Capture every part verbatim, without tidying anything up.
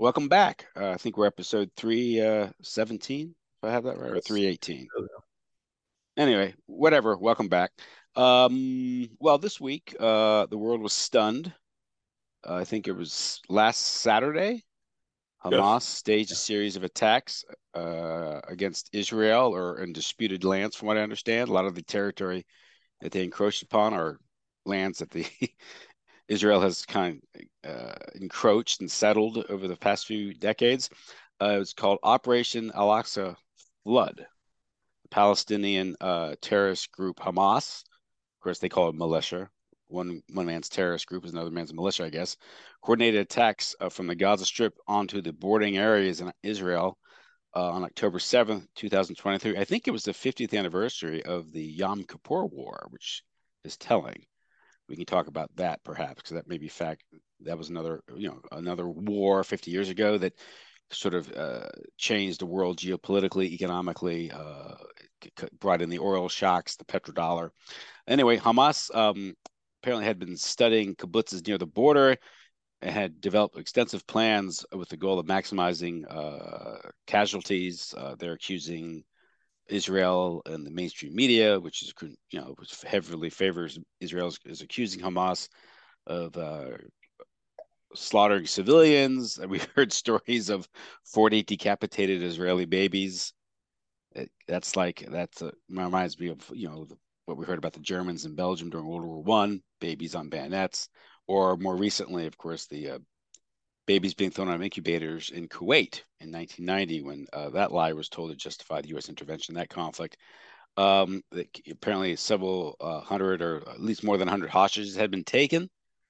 welcome back. Uh, I think we're episode three uh, seventeen, if I have that right, or Yes. three eighteen. Anyway, whatever. Welcome back. Um, well, this week, uh, the world was stunned. Uh, I think it was last Saturday. Yes. Hamas staged a series of attacks uh, against Israel or in disputed lands, from what I understand. A lot of the territory that they encroached upon are lands that the Israel has kind of uh, encroached and settled over the past few decades. Uh, it was called Operation Al Aqsa Flood. The Palestinian uh, terrorist group Hamas, of course, they call it militia. One one man's terrorist group is another man's militia, I guess. Coordinated attacks uh, from the Gaza Strip onto the bordering areas in Israel uh, on October seventh, two thousand twenty-three. I think it was the fiftieth anniversary of the Yom Kippur War, which is telling. We can talk about that perhaps because that may be fact. That was another, you know, another war fifty years ago that sort of uh, changed the world geopolitically, economically, uh, brought in the oil shocks, the petrodollar. Anyway, Hamas um, apparently had been studying kibbutzes near the border and had developed extensive plans with the goal of maximizing uh, casualties. Uh, they're accusing Israel and the mainstream media, which is, you know, which heavily favors Israel, is accusing Hamas of uh, slaughtering civilians. We heard stories of forty decapitated Israeli babies. It, that's like that's uh, reminds me of, you know, the, what we heard about the Germans in Belgium during World War One, babies on bayonets, or more recently, of course, the uh, babies being thrown on incubators in Kuwait in nineteen ninety, when uh, that lie was told to justify the U S intervention in that conflict. Um, apparently, several uh, hundred, or at least more than one hundred hostages had been taken.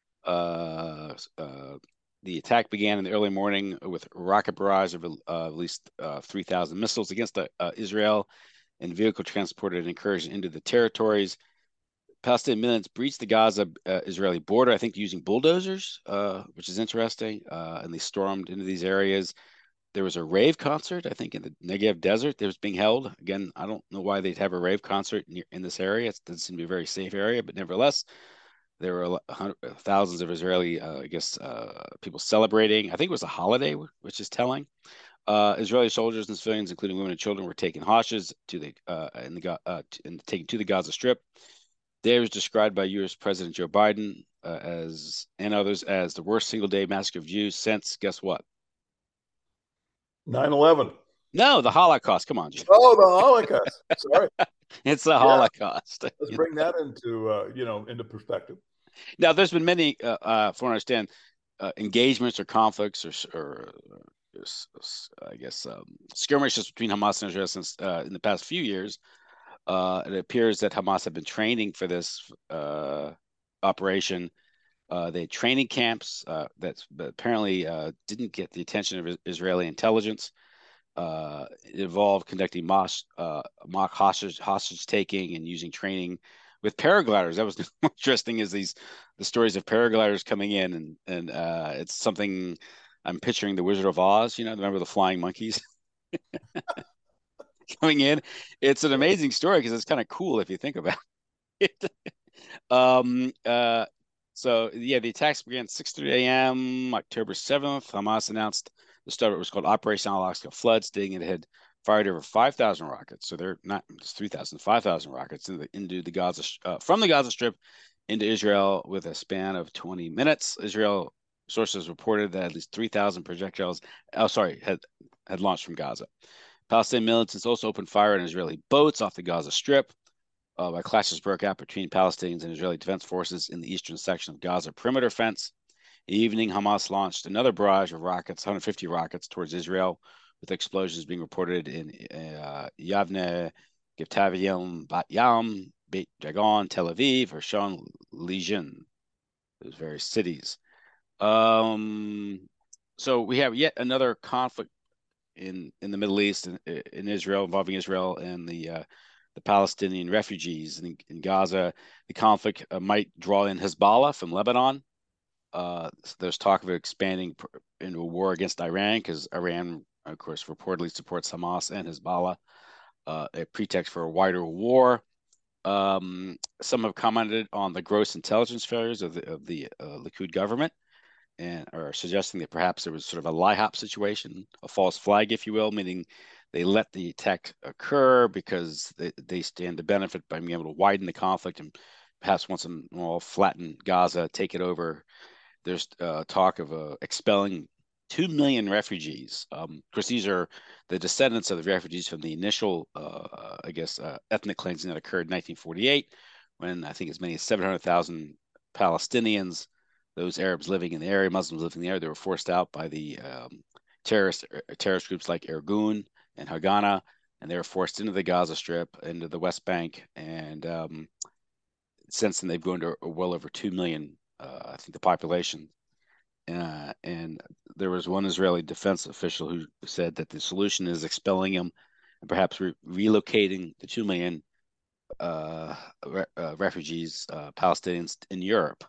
Uh, uh, the attack began in the early morning with rocket barrage of uh, at least uh, three thousand missiles against uh, Israel and vehicle transported and incursion into the territories. Palestinian militants breached the Gaza-Israeli uh, border, I think, using bulldozers, uh, which is interesting, uh, and they stormed into these areas. There was a rave concert, I think, in the Negev desert that was being held. Again, I don't know why they'd have a rave concert in, in this area. It doesn't seem to be a very safe area, but nevertheless, there were thousands of Israeli, uh, I guess, uh, people celebrating. I think it was a holiday, which is telling. Uh, Israeli soldiers and civilians, including women and children, were taken hostages to the uh, in the uh, and taken to the Gaza Strip. Day was described by U S President Joe Biden uh, as and others as the worst single day massacre of Jews since, guess what? nine eleven. No, the Holocaust. Come on, Oh, the Holocaust. Sorry. it's the Yeah. Holocaust. Let's bring that into, uh, you know, into perspective. Now, there's been many, uh, uh, from what I understand, uh, engagements or conflicts or, or, or I guess, um, skirmishes between Hamas and Israel since uh, in the past few years. Uh, it appears that Hamas have been training for this uh, operation. Uh, they had training camps uh, that apparently uh, didn't get the attention of Israeli intelligence. Uh, it involved conducting mock, uh, mock hostage, hostage taking and using training with paragliders. That was interesting. Is these the stories of paragliders coming in, and and uh, it's something I'm picturing the Wizard of Oz. You know, remember the flying monkeys coming in? It's an amazing story because it's kind of cool if you think about it. um, uh, so yeah, the attacks began at six thirty a m October seventh. Hamas announced the start of what was called Operation Al Aqsa Flood, stating it had fired over five thousand rockets. So they're not just three thousand, five thousand rockets into the, into the Gaza uh, from the Gaza Strip into Israel with a span of twenty minutes. Israel sources reported that at least three thousand projectiles, oh sorry, had had launched from Gaza. Palestinian militants also opened fire on Israeli boats off the Gaza Strip. Uh, while clashes broke out between Palestinians and Israeli defense forces in the eastern section of Gaza perimeter fence. In the evening, Hamas launched another barrage of rockets, one hundred fifty rockets, towards Israel, with explosions being reported in uh, Yavne, Givtavium, Bat Yam, Beit Dagon, Tel Aviv, Hershon, Legion, those various cities. Um, so we have yet another conflict in in the Middle East, in, in Israel, involving Israel and the uh, the Palestinian refugees in, in Gaza. The conflict uh, might draw in Hezbollah from Lebanon. Uh, so there's talk of expanding into a war against Iran because Iran, of course, reportedly supports Hamas and Hezbollah, uh, a pretext for a wider war. Um, some have commented on the gross intelligence failures of the of the uh, Likud government and are suggesting that perhaps there was sort of a L I HOP situation, a false flag, if you will, meaning they let the attack occur because they, they stand to benefit by being able to widen the conflict and perhaps once and all flatten Gaza, take it over. There's uh, talk of uh, expelling two million refugees. Um, of course, these are the descendants of the refugees from the initial, uh, I guess, uh, ethnic cleansing that occurred in nineteen forty-eight, when I think as many as seven hundred thousand Palestinians, those Arabs living in the area, Muslims living in the area, they were forced out by the um, terrorist terrorist groups like Irgun and Haganah, and they were forced into the Gaza Strip, into the West Bank, and um, since then they've grown to well over two million. Uh, I think the population. Uh, and there was one Israeli defense official who said that the solution is expelling them and perhaps re relocating the two million uh, re uh, refugees, uh, Palestinians in Europe.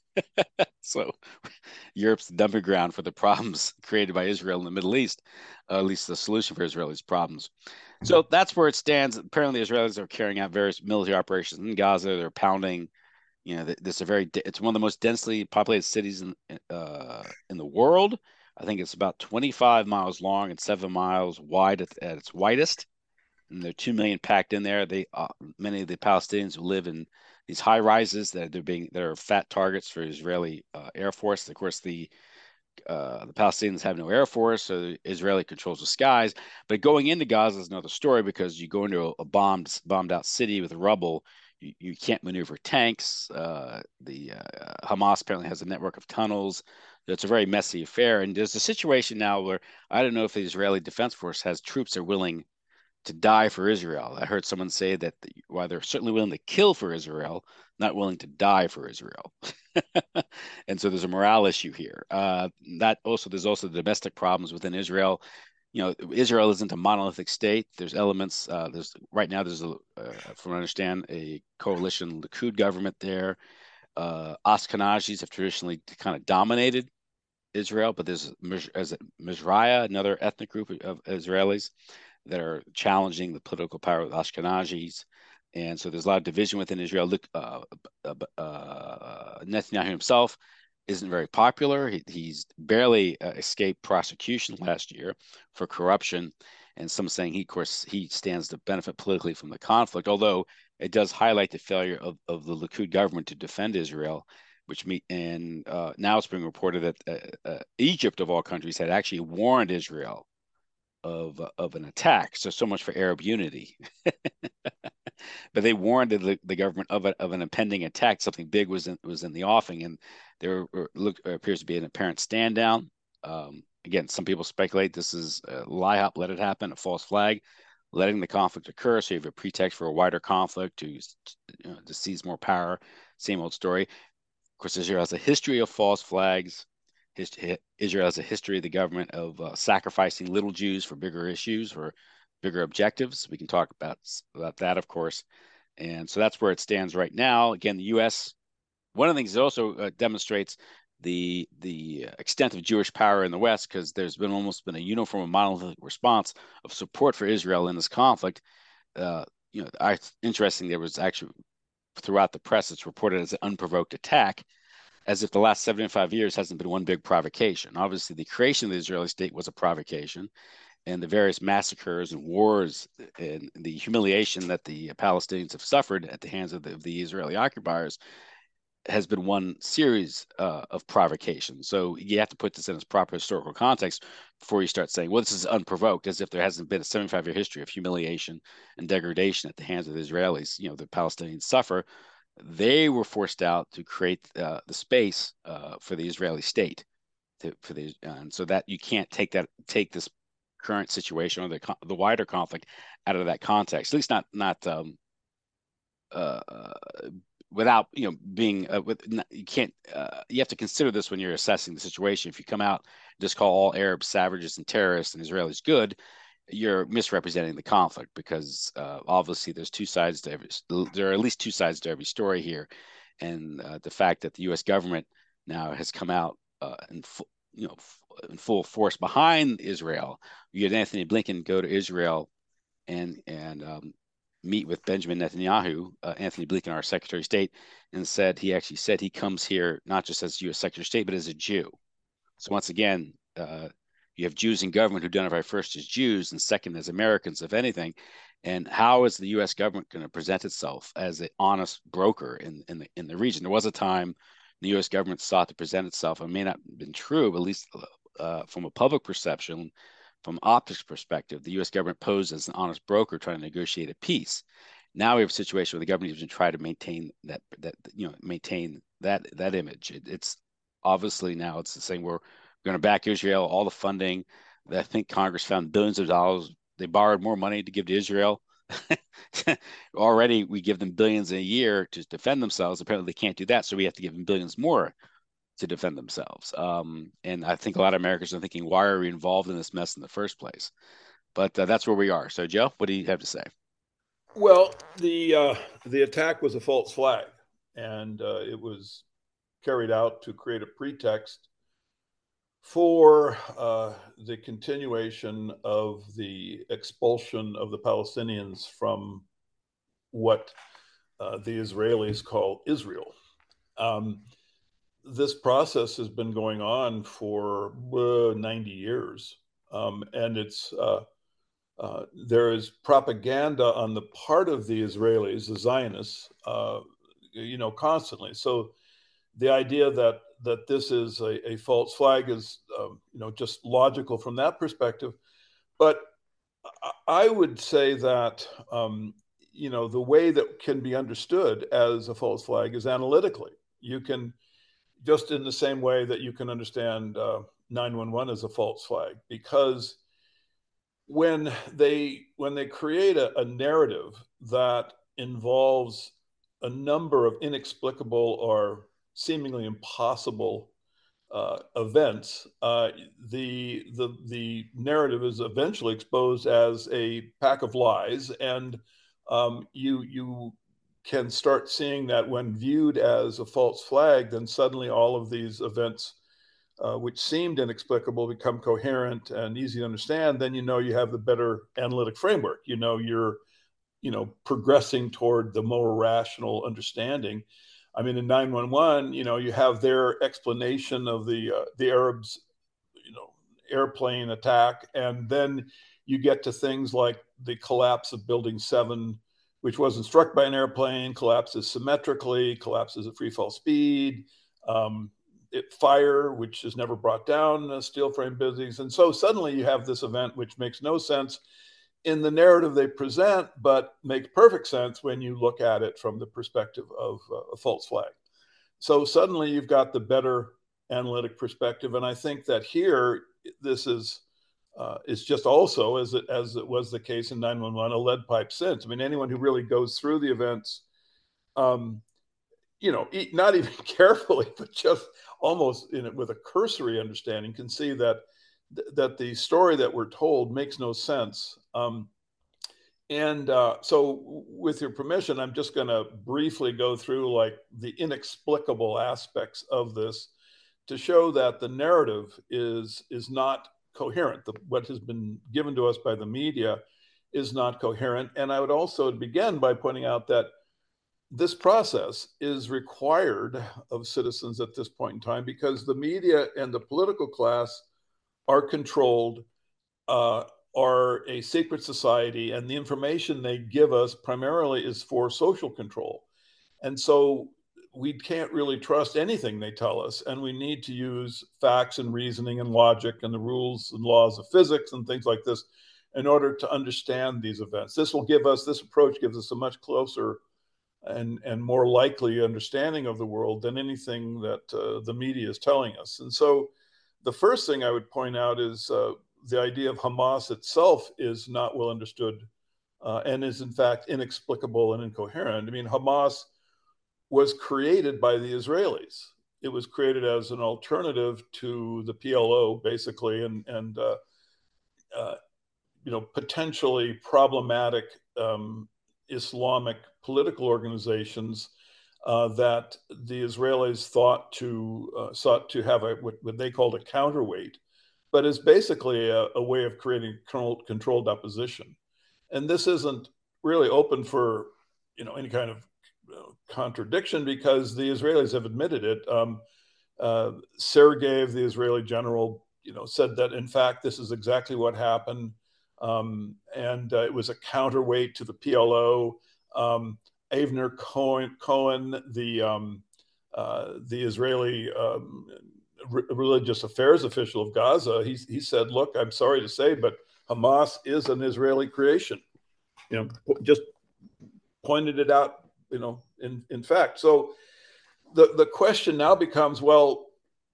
So Europe's the dumping ground for the problems created by Israel in the Middle East, uh, at least the solution for Israel's problems. So that's where it stands. Apparently, the Israelis are carrying out various military operations in Gaza. They're pounding. You know, this is a very. It's one of the most densely populated cities in uh, in the world. I think it's about twenty-five miles long and seven miles wide at, at its widest. And there are two million packed in there. They uh, many of the Palestinians who live in these high rises that they're being that are fat targets for Israeli uh, Air Force. Of course, the uh, the Palestinians have no air force, so Israeli controls the skies. But going into Gaza is another story because you go into a, a bombed bombed out city with rubble. You, you can't maneuver tanks. Uh, the uh, Hamas apparently has a network of tunnels. It's a very messy affair. And there's a situation now where I don't know if the Israeli Defense Force has troops that are willing to die for Israel. I heard someone say that the, while they're certainly willing to kill for Israel, not willing to die for Israel. And so there's a morale issue here. Uh, that also there's also the domestic problems within Israel. You know, Israel isn't a monolithic state. There's elements. Uh, there's right now there's a, uh, from what I understand, a coalition Likud government there. Uh, Ashkenazis have traditionally kind of dominated Israel, but there's as Mizrahi, another ethnic group of Israelis that are challenging the political power of Ashkenazis. And so there's a lot of division within Israel. Look, uh, uh, uh, Netanyahu himself isn't very popular. He, he's barely uh, escaped prosecution last year for corruption. And some saying he, of course, he stands to benefit politically from the conflict, although it does highlight the failure of, of the Likud government to defend Israel, which meet and uh, now it's being reported that uh, uh, Egypt, of all countries, had actually warned Israel of of an attack. So so much for Arab unity. But they warned the, the government of a, of an impending attack. Something big was in, was in the offing, and there look, appears to be an apparent stand down. Um, again, some people speculate this is a L I HOP, let it happen, a false flag, letting the conflict occur. So you have a pretext for a wider conflict to, you know, to seize more power. Same old story. Of course, Israel has a history of false flags. Israel has a history of the government of uh, sacrificing little Jews for bigger issues, for bigger objectives. We can talk about, about that, of course. And so that's where it stands right now. Again, the U S, one of the things that also uh, demonstrates the the extent of Jewish power in the West, because there's been almost been a uniform monolithic response of support for Israel in this conflict. Uh, you know, I, interesting, there was actually throughout the press, it's reported as an unprovoked attack, as if the last seventy-five years hasn't been one big provocation. Obviously, the creation of the Israeli state was a provocation, and the various massacres and wars and the humiliation that the Palestinians have suffered at the hands of the, of the Israeli occupiers has been one series uh, of provocations. So you have to put this in its proper historical context before you start saying, well, this is unprovoked, as if there hasn't been a seventy-five year history of humiliation and degradation at the hands of the Israelis. You know, the Palestinians suffer. They were forced out to create uh, the space uh, for the Israeli state. To, for the, and so that you can't take that take this current situation or the the wider conflict out of that context. At least not not um, uh, without you know being uh, with you can't uh, you have to consider this when you're assessing the situation. If you come out and just call all Arabs savages and terrorists and Israelis good, you're misrepresenting the conflict, because uh, obviously there's two sides to every there are at least two sides to every story here, and uh, the fact that the U S government now has come out uh, in full, you know in full force behind Israel. You had Anthony Blinken go to Israel and and um, meet with Benjamin Netanyahu, uh, Anthony Blinken, our Secretary of State, and said he actually said he comes here not just as U S Secretary of State, but as a Jew. So once again, uh, you have Jews in government who identify first as Jews and second as Americans, if anything. And how is the U S government going to present itself as an honest broker in, in the in the region? There was a time the U S government sought to present itself. It may not have been true, but at least uh, from a public perception, from optics perspective, the U S government posed as an honest broker trying to negotiate a peace. Now we have a situation where the government even try to maintain that that you know maintain that that image. It, it's obviously now it's the same. We're going to back Israel, all the funding. I think Congress found billions of dollars. They borrowed more money to give to Israel. Already we give them billions a year to defend themselves. Apparently they can't do that, so we have to give them billions more to defend themselves. Um, and I think a lot of Americans are thinking, why are we involved in this mess in the first place? But uh, that's where we are. So, Joe, what do you have to say? Well, the uh, the attack was a false flag, and uh, it was carried out to create a pretext for uh, the continuation of the expulsion of the Palestinians from what uh, the Israelis call Israel. Um, this process has been going on for uh, ninety years, um, and it's uh, uh, there is propaganda on the part of the Israelis, the Zionists, uh, you know, constantly. So the idea that that this is a, a false flag is, um, you know, just logical from that perspective. But I would say that, um, you know, the way that can be understood as a false flag is analytically. You can, just in the same way that you can understand uh, nine one one as a false flag, because when they when they create a, a narrative that involves a number of inexplicable or seemingly impossible uh, events, uh, the the the narrative is eventually exposed as a pack of lies, and um, you you can start seeing that when viewed as a false flag, then suddenly all of these events, uh, which seemed inexplicable, become coherent and easy to understand. Then you know you have the better analytic framework. You know you're you know progressing toward the more rational understanding. I mean, in nine one one, you know, you have their explanation of the uh, the Arabs, you know, airplane attack, and then you get to things like the collapse of Building Seven, which wasn't struck by an airplane, collapses symmetrically, collapses at free fall speed. Um, it, fire, which is never brought down, uh, steel frame buildings, and so suddenly you have this event which makes no sense in the narrative they present, but makes perfect sense when you look at it from the perspective of uh, a false flag. So suddenly you've got the better analytic perspective, and I think that here this is uh, is just also, as it as it was the case in nine one one, a lead pipe cinch. I mean, anyone who really goes through the events, um, you know, not even carefully, but just almost in it with a cursory understanding, can see that that the story that we're told makes no sense. Um, and uh, so, with your permission, I'm just going to briefly go through like the inexplicable aspects of this to show that the narrative is is not coherent. The, what has been given to us by the media is not coherent. And I would also begin by pointing out that this process is required of citizens at this point in time because the media and the political class are controlled, uh, are a secret society, and the information they give us primarily is for social control. And so we can't really trust anything they tell us, and we need to use facts and reasoning and logic and the rules and laws of physics and things like this in order to understand these events. This will give us, this approach gives us a much closer and, and more likely understanding of the world than anything that uh, the media is telling us. And so the first thing I would point out is uh, the idea of Hamas itself is not well understood uh, and is in fact inexplicable and incoherent. I mean, Hamas was created by the Israelis. It was created as an alternative to the P L O, basically, and and uh, uh, you know potentially problematic um, Islamic political organizations uh, that the Israelis thought to uh, sought to have a what, what they called a counterweight, but is basically a, a way of creating controlled, controlled opposition. And this isn't really open for you know any kind of you know, contradiction because the Israelis have admitted it. Um, uh, Sergei, the Israeli general, you know, said that in fact this is exactly what happened, um, and uh, it was a counterweight to the P L O. Um, Avner Cohen, Cohen the um, uh, the Israeli um, re- religious affairs official of Gaza, he he said, "Look, I'm sorry to say, but Hamas is an Israeli creation." You know, just pointed it out. You know, in in fact, so the the question now becomes, well,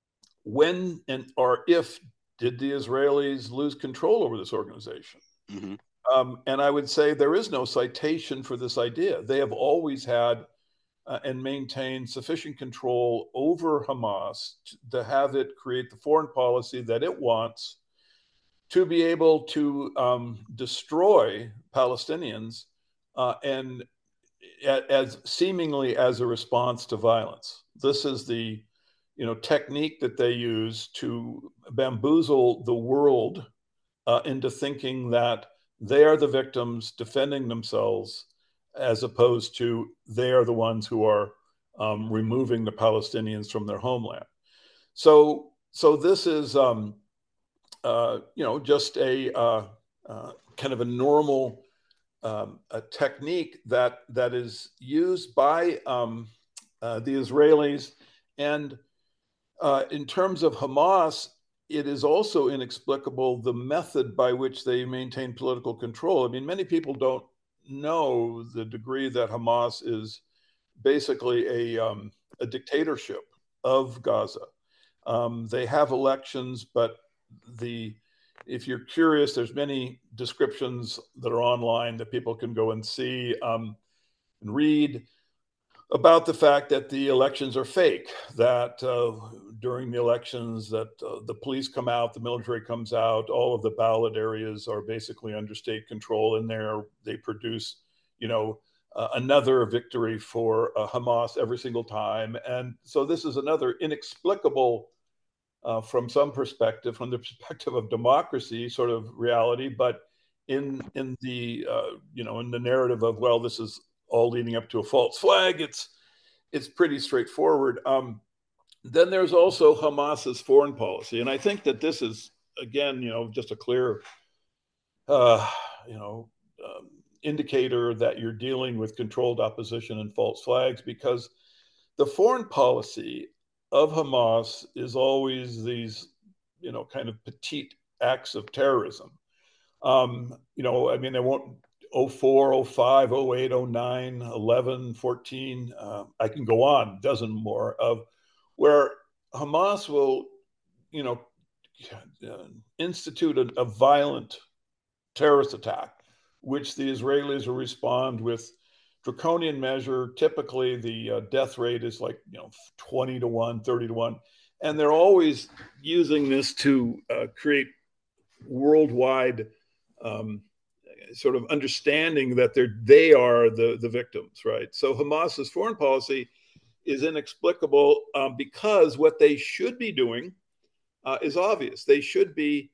when and or if did the Israelis lose control over this organization? Mm-hmm. Um, and I would say there is no citation for this idea. They have always had uh, and maintained sufficient control over Hamas to, to have it create the foreign policy that it wants, to be able to um, destroy Palestinians uh, and as seemingly as a response to violence. This is the you know technique that they use to bamboozle the world uh, into thinking that they are the victims defending themselves, as opposed to they are the ones who are um, removing the Palestinians from their homeland. So, so this is um, uh, you know just a uh, uh, kind of a normal um, a technique that that is used by um, uh, the Israelis. And uh, in terms of Hamas, it is also inexplicable the method by which they maintain political control. I mean, many people don't know the degree that Hamas is basically a, um, a dictatorship of Gaza. Um, they have elections, but the if you're curious, there's many descriptions that are online that people can go and see um, and read about the fact that the elections are fake, that uh, during the elections that uh, the police come out, the military comes out, all of the ballot areas are basically under state control, and there they produce, you know, uh, another victory for uh, Hamas every single time. And so this is another inexplicable, uh, from some perspective, from the perspective of democracy, sort of reality, but in in the uh, you know in the narrative of, well, this is all leading up to a false flag, it's it's pretty straightforward. Um, then there's also Hamas's foreign policy, and I think that this is again, you know, just a clear, uh, you know, um, indicator that you're dealing with controlled opposition and false flags, because the foreign policy of Hamas is always these, you know, kind of petite acts of terrorism. Um, you know, I mean, they won't oh four, oh five, oh eight, oh nine, eleven, fourteen. Uh, I can go on, a dozen more of where Hamas will, you know, uh, institute a, a violent terrorist attack, which the Israelis will respond with draconian measure. Typically, the uh, death rate is like, you know, twenty to one, thirty to one. And they're always using this to uh, create worldwide um, sort of understanding that they're they are the the victims, right? So Hamas's foreign policy is inexplicable um, because what they should be doing uh, is obvious. They should be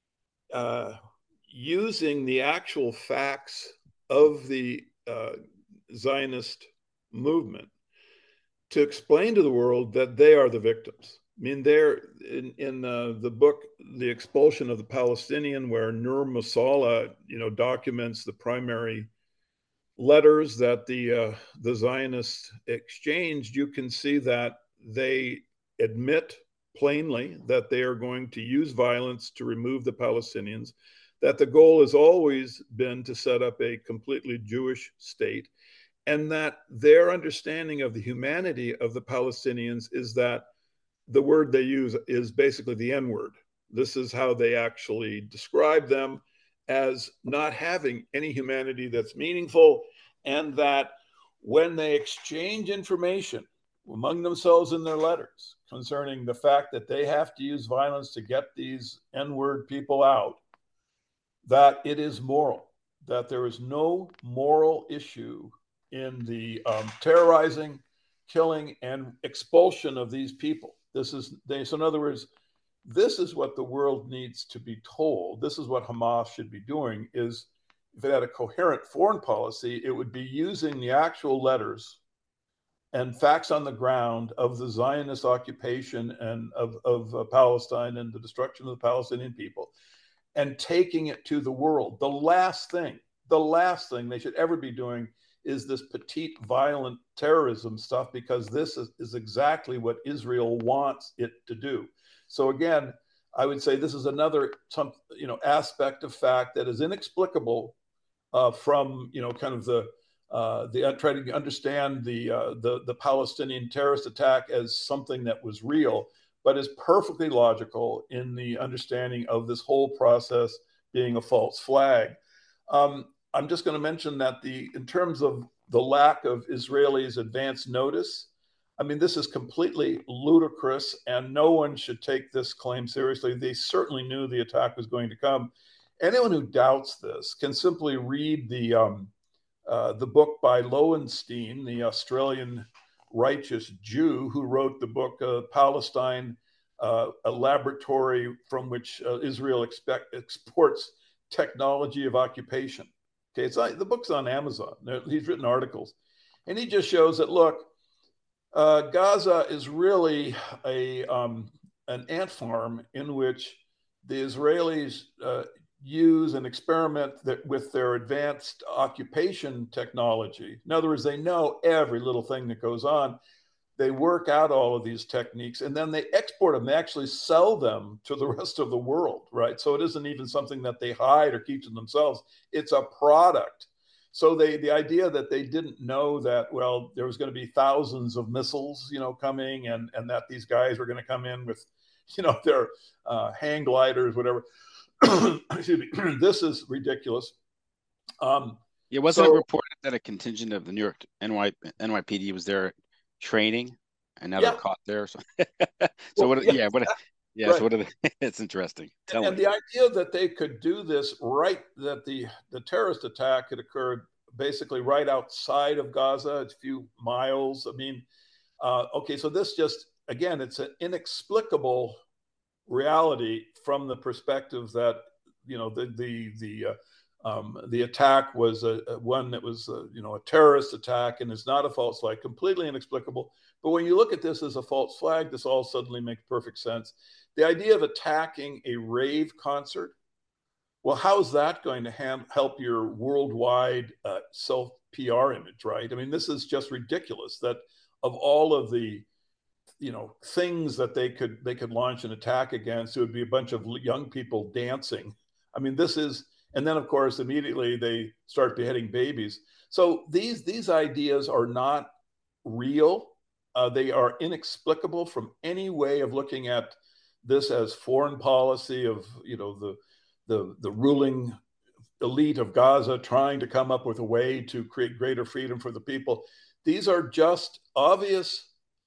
uh, using the actual facts of the uh, Zionist movement to explain to the world that they are the victims. I mean, they're in, in uh, the book, The Expulsion of the Palestinian, where Nur Masala, you know, documents the primary letters that the uh, the Zionists exchanged. You can see that they admit plainly that they are going to use violence to remove the Palestinians, that the goal has always been to set up a completely Jewish state, and that their understanding of the humanity of the Palestinians is that the word they use is basically the N word. This is how they actually describe them, as not having any humanity that's meaningful, and that when they exchange information among themselves in their letters concerning the fact that they have to use violence to get these N word people out, that it is moral, that there is no moral issue in the um, terrorizing, killing, and expulsion of these people. This is, they, so in other words, this is what the world needs to be told. This is what Hamas should be doing, is if it had a coherent foreign policy, it would be using the actual letters and facts on the ground of the Zionist occupation and of, of uh, Palestine and the destruction of the Palestinian people, and taking it to the world. The last thing, the last thing they should ever be doing is this petite violent terrorism stuff, because this is, is exactly what Israel wants it to do. So again, I would say this is another some, you know, aspect of fact that is inexplicable uh, from, you know, kind of the uh, the uh, trying to understand the, uh, the the Palestinian terrorist attack as something that was real, but is perfectly logical in the understanding of this whole process being a false flag. Um, I'm just going to mention that the in terms of the lack of Israelis' advance notice, I mean, this is completely ludicrous, and no one should take this claim seriously. They certainly knew the attack was going to come. Anyone who doubts this can simply read the um, uh, the book by Lowenstein, the Australian righteous Jew who wrote the book uh, Palestine, uh, a laboratory from which uh, Israel expect, exports technology of occupation. Okay, it's on, the book's on Amazon. He's written articles, and he just shows that, look, uh, Gaza is really a um, an ant farm in which the Israelis uh, use and experiment that, with their advanced occupation technology. In other words, they know every little thing that goes on. They work out all of these techniques, and then they export them. They actually sell them to the rest of the world, right? So it isn't even something that they hide or keep to themselves. It's a product. So they, the idea that they didn't know that, well, there was going to be thousands of missiles, you know, coming, and, and that these guys were going to come in with, you know, their uh, hang gliders, whatever. Excuse me. This is ridiculous. Um, Yeah, wasn't so, it reported that a contingent of the New York N Y, N Y P D was there training, and now they're yeah. caught there? So, so Well, what? yeah, Yeah, what? Yeah, right. so what are they? It's interesting. Tell And me. the idea that they could do this right, that the, the terrorist attack had occurred basically right outside of Gaza, it's a few miles. I mean, uh, okay, so this just, again, it's an inexplicable reality from the perspective that, you know, the, the, the, uh, um, the attack was a, a one that was, a, you know, a terrorist attack, and it's not a false flag, completely inexplicable. But when you look at this as a false flag, this all suddenly makes perfect sense. The idea of attacking a rave concert, well, how's that going to ham- help your worldwide uh, self P R image, right? I mean, this is just ridiculous that of all of the, you know, things that they could they could launch an attack against, it would be a bunch of young people dancing. I mean, this is, and then of course immediately they start beheading babies. So these these ideas are not real. Uh, they are inexplicable from any way of looking at this as foreign policy of, you know, the the the ruling elite of Gaza trying to come up with a way to create greater freedom for the people. These are just obvious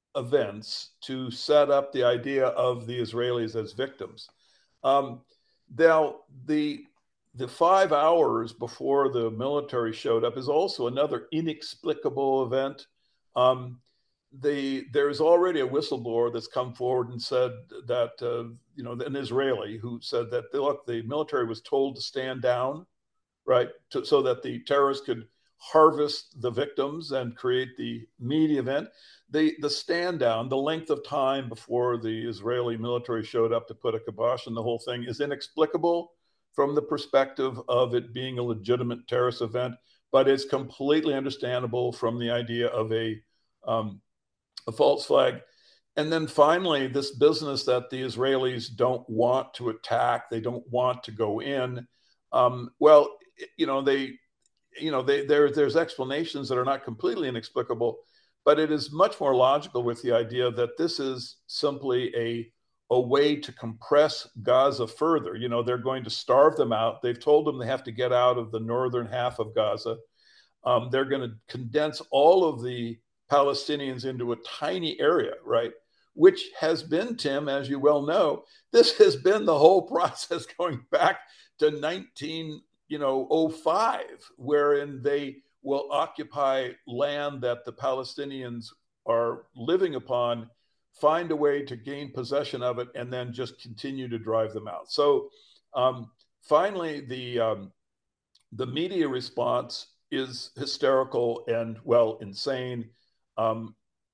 events to set up the idea of the Israelis as victims. Um, now, the the five hours before the military showed up is also another inexplicable event. Um, the there's already a whistleblower that's come forward and said that uh, you know, an Israeli who said that, look, the military was told to stand down, right, to, so that the terrorists could harvest the victims and create the media event. The the stand down, the length of time before the Israeli military showed up to put a kibosh on the whole thing, is inexplicable from the perspective of it being a legitimate terrorist event, but it's completely understandable from the idea of a um, a false flag. And then finally, this business that the Israelis don't want to attack, they don't want to go in. Um, well, you know, they, you know, they, there, there's explanations that are not completely inexplicable, but it is much more logical with the idea that this is simply a, a way to compress Gaza further. You know, they're going to starve them out. They've told them they have to get out of the northern half of Gaza. Um, they're going to condense all of the Palestinians into a tiny area, right? Which has been, Tim, as you well know, this has been the whole process going back to nineteen, you know, oh five, wherein they will occupy land that the Palestinians are living upon, find a way to gain possession of it, and then just continue to drive them out. So um, finally, the um, the media response is hysterical and, well, insane. Um,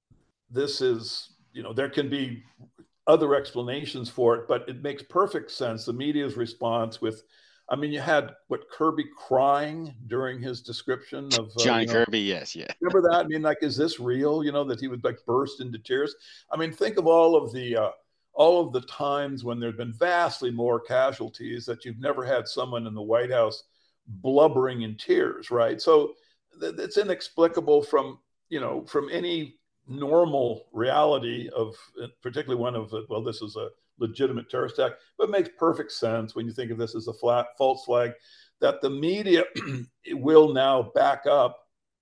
this is, you know, there can be other explanations for it, but it makes perfect sense. The media's response with, I mean, you had what, Kirby crying during his description of, uh, John you know, Kirby, yes, yeah. remember that? I mean, like, is this real? You know, that he would like burst into tears. I mean, think of all of the uh, all of the times when there've been vastly more casualties that you've never had someone in the White House blubbering in tears, right? So th- it's inexplicable from, you know, from any normal reality of, particularly one of, well, this is a legitimate terrorist attack, but it makes perfect sense when you think of this as a flat false flag, that the media will now back up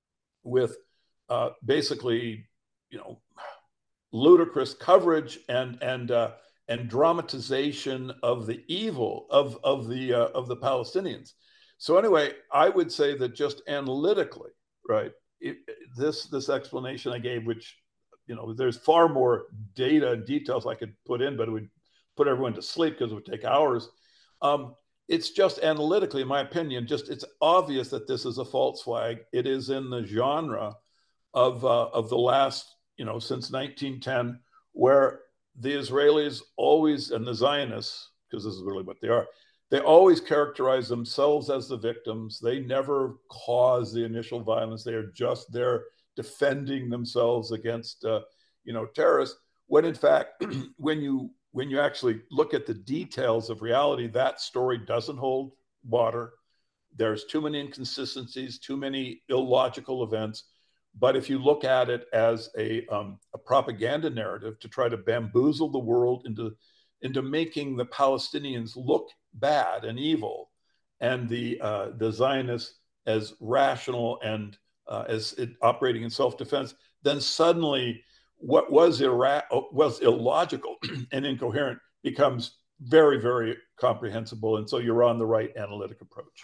with uh, basically, you know, ludicrous coverage and and uh, and dramatization of the evil of of the uh, of the Palestinians. So anyway, I would say that just analytically, right, it, this this explanation I gave, which, you know, there's far more data and details I could put in, but it would put everyone to sleep because it would take hours. Um, it's just analytically, in my opinion, just it's obvious that this is a false flag. It is in the genre of uh, of the last, you know, since nineteen ten, where the Israelis always, and the Zionists, because this is really what they are, they always characterize themselves as the victims. They never cause the initial violence. They are just there defending themselves against, uh, you know, terrorists. When in fact, when you when you actually look at the details of reality, that story doesn't hold water. There's too many inconsistencies, too many illogical events. But if you look at it as a, um, a propaganda narrative to try to bamboozle the world into, into making the Palestinians look bad and evil, and the, uh, the Zionists as rational and uh, as it, operating in self-defense, then suddenly what was, ira- was illogical and incoherent becomes very, very comprehensible. And so you're on the right analytic approach.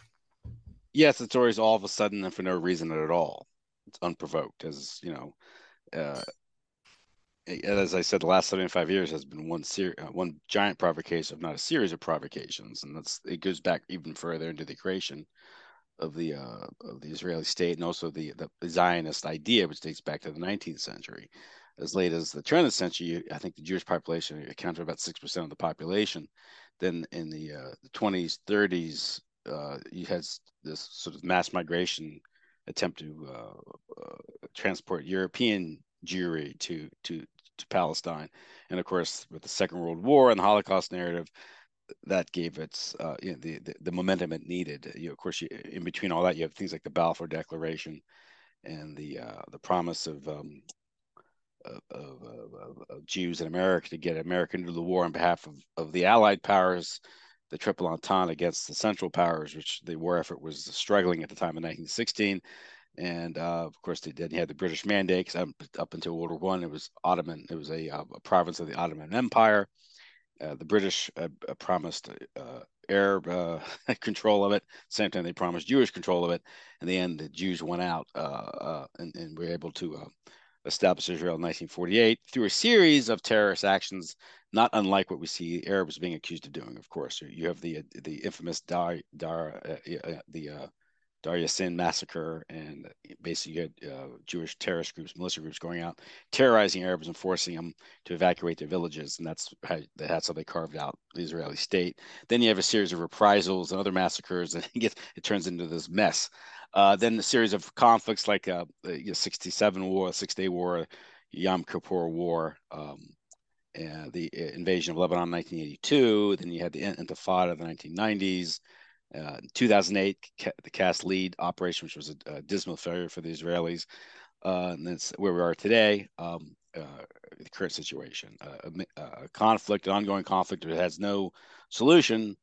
Yes, it's always all of a sudden and for no reason at all. It's unprovoked, as you know. Uh, as I said, the last seventy-five years has been one ser- uh, one giant provocation, if not a series of provocations, and that's it goes back even further into the creation of the uh, of the Israeli state and also the, the Zionist idea, which dates back to the nineteenth century. As late as the twentieth century, I think the Jewish population accounted for about six percent of the population. Then in the, uh, the twenties, thirties, uh, you had this sort of mass migration attempt to uh, uh, transport European Jewry to to to Palestine, and of course with the Second World War and the Holocaust narrative, that gave its uh, you know, the, the, the momentum it needed. You know, of course, you, in between all that, you have things like the Balfour Declaration and the uh, the promise of, um, of, of, of Jews in America to get America into the war on behalf of, of the Allied powers, the Triple Entente against the Central Powers, which the war effort was struggling at the time in nineteen sixteen. And uh, of course, they then you had the British Mandate, because up, up until World War One, it was Ottoman. It was a, uh, a province of the Ottoman Empire. Uh, the British uh, uh, promised uh, Arab uh, control of it. Same time, they promised Jewish control of it. In the end, the Jews went out uh, uh, and, and were able to uh, establish Israel in nineteen forty-eight through a series of terrorist actions, not unlike what we see Arabs being accused of doing. Of course, you have the the infamous Dar, Dar uh, uh, the uh, Dar Yassin massacre, and basically you had uh, Jewish terrorist groups, militia groups going out, terrorizing Arabs and forcing them to evacuate their villages, and that's how that's how they carved out the Israeli state. Then you have a series of reprisals and other massacres, and it gets it turns into this mess. Uh, then a series of conflicts like uh, the sixty-seven war, Six Day War, Yom Kippur War. Um, uh, the invasion of Lebanon in nineteen eighty-two. Then you had the Intifada of the nineteen nineties. Uh, in two thousand eight, the Cast Lead operation, which was a, a dismal failure for the Israelis. Uh, and that's where we are today, um, uh, the current situation. Uh, a, a conflict, an ongoing conflict that has no solution,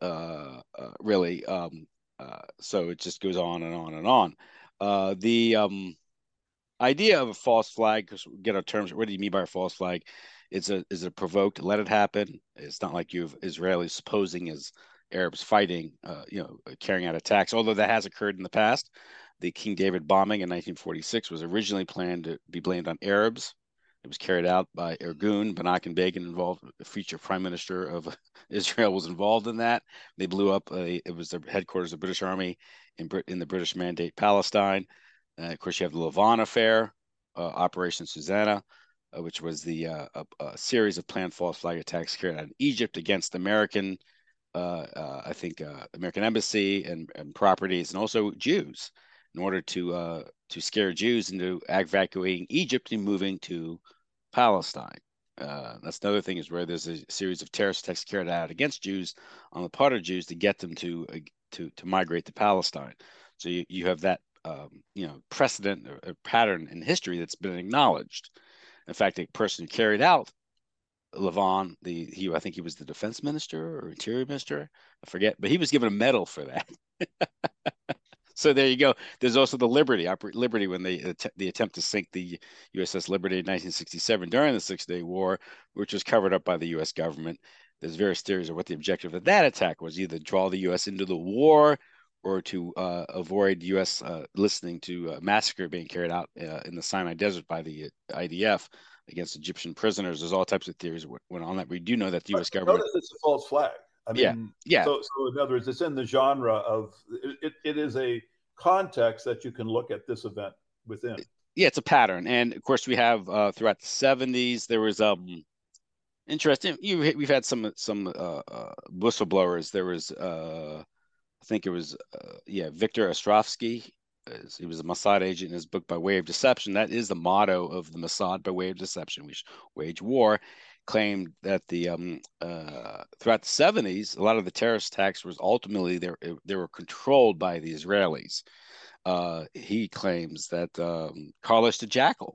uh, uh, really. Um, uh, so it just goes on and on and on. Uh, the um, idea of a false flag, because we get our terms, what do you mean by a false flag? It's a is it provoked? Let it happen. It's not like you have Israelis supposing as Arabs fighting, uh, you know, carrying out attacks. Although that has occurred in the past. The King David bombing in nineteen forty-six was originally planned to be blamed on Arabs. It was carried out by Ergun. Menachem Begin, involved, a future prime minister of Israel, was involved in that. They blew up. A, it was the headquarters of the British Army in, in the British Mandate Palestine. Uh, of course, you have the Lavon affair, uh, Operation Susanna. uh, which was the uh, a, a series of planned false flag attacks carried out in Egypt against American, uh, uh, I think, uh, American embassy and, and properties, and also Jews, in order to uh, to scare Jews into evacuating Egypt and moving to Palestine. Uh, that's another thing, is where there's a series of terrorist attacks carried out against Jews on the part of Jews to get them to uh, to to migrate to Palestine. So you, you have that um, you know precedent or, or pattern in history that's been acknowledged. In fact, a person who carried out Lavon, the he I think he was the defense minister or interior minister, I forget, but he was given a medal for that. So there you go. There's also the Liberty, Liberty, when they the attempt to sink the U S S Liberty in nineteen sixty-seven during the Six Day War, which was covered up by the U S government. There's various theories of what the objective of that attack was: either draw the U S into the war, or to uh, avoid U S uh, listening to a massacre being carried out uh, in the Sinai Desert by the I D F against Egyptian prisoners. There's all types of theories went on that. We do know that the U S government. Notice it's a false flag. I Yeah, mean, yeah. So, so in other words, it's in the genre of it. It is a context that you can look at this event within. Yeah, it's a pattern, and of course we have uh, throughout the seventies there was um interesting. You we've had some some uh, uh, whistleblowers. There was uh, I think it was uh, yeah Victor Ostrovsky. He was a Mossad agent in his book By Way of Deception. That is the motto of the Mossad: by way of deception, we wage war. Claimed that the um, uh, throughout the seventies, a lot of the terrorist attacks was ultimately they they were controlled by the Israelis. Uh, he claims that um, Carlos the Jackal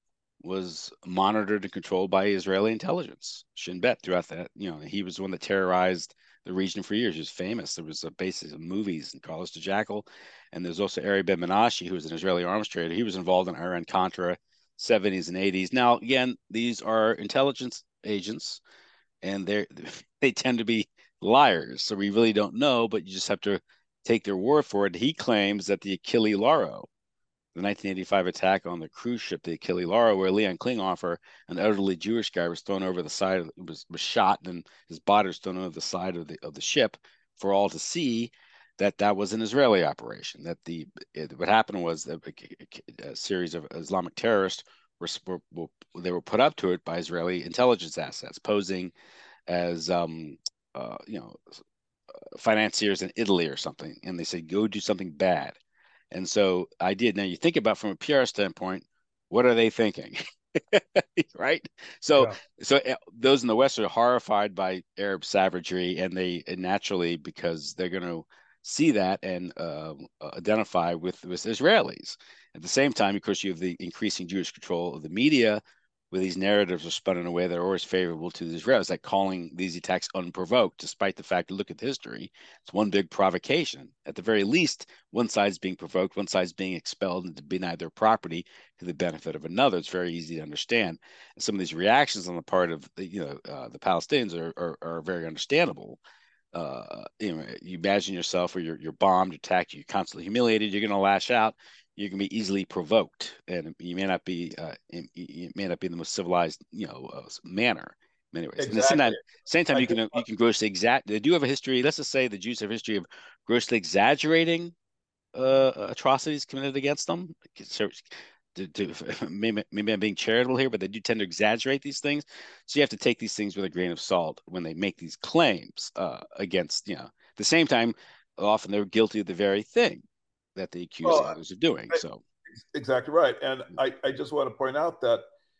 was monitored and controlled by Israeli intelligence, Shin Bet, throughout that. You know, he was the one that terrorized the region for years. He was famous. There was a basis of movies in Carlos the Jackal. And there's also Ari Ben Menashe, who was an Israeli arms trader. He was involved in Iran-Contra seventies and eighties. Now, again, these are intelligence agents, and they they tend to be liars. So we really don't know, but you just have to take their word for it. He claims that the Achille Lauro, the nineteen eighty-five attack on the cruise ship, the Achille Lauro, where Leon Klinghoffer, an elderly Jewish guy, was thrown over the side, of, was was shot, and his body was thrown over the side of the of the ship for all to see. That that was an Israeli operation. That the it, what happened was that a, a series of Islamic terrorists were, were they were put up to it by Israeli intelligence assets, posing as um uh you know financiers in Italy or something, and they said go do something bad. And so I did. Now you think about from a P R standpoint, what are they thinking? Right? So yeah. so those in the West are horrified by Arab savagery, and they and naturally, because they're going to see that and uh, identify with with Israelis. At the same time, of course, you have the increasing Jewish control of the media, where these narratives are spun in a way that are always favorable to the Israelis, like calling these attacks unprovoked, despite the fact that, look at the history, it's one big provocation. At the very least, one side's being provoked, one side's being expelled and denied their property to the benefit of another. It's very easy to understand. And some of these reactions on the part of the, you know, uh, the Palestinians are, are, are very understandable. Uh, you know, you imagine yourself where you're, you're bombed, attacked, you're constantly humiliated, you're going to lash out. You can be easily provoked, and you may not be uh, it may not be the most civilized, you know, uh, manner. In many ways, exactly. And at the same time, same time you can you can grossly exaggerate. They do have a history. Let's just say the Jews have a history of grossly exaggerating uh, atrocities committed against them. So, to, to, maybe, maybe I'm being charitable here, but they do tend to exaggerate these things. So you have to take these things with a grain of salt when they make these claims uh, against, you know. At the same time, often they're guilty of the very thing that they accuse well, others of doing. I, so exactly right. And I, I just want to point out that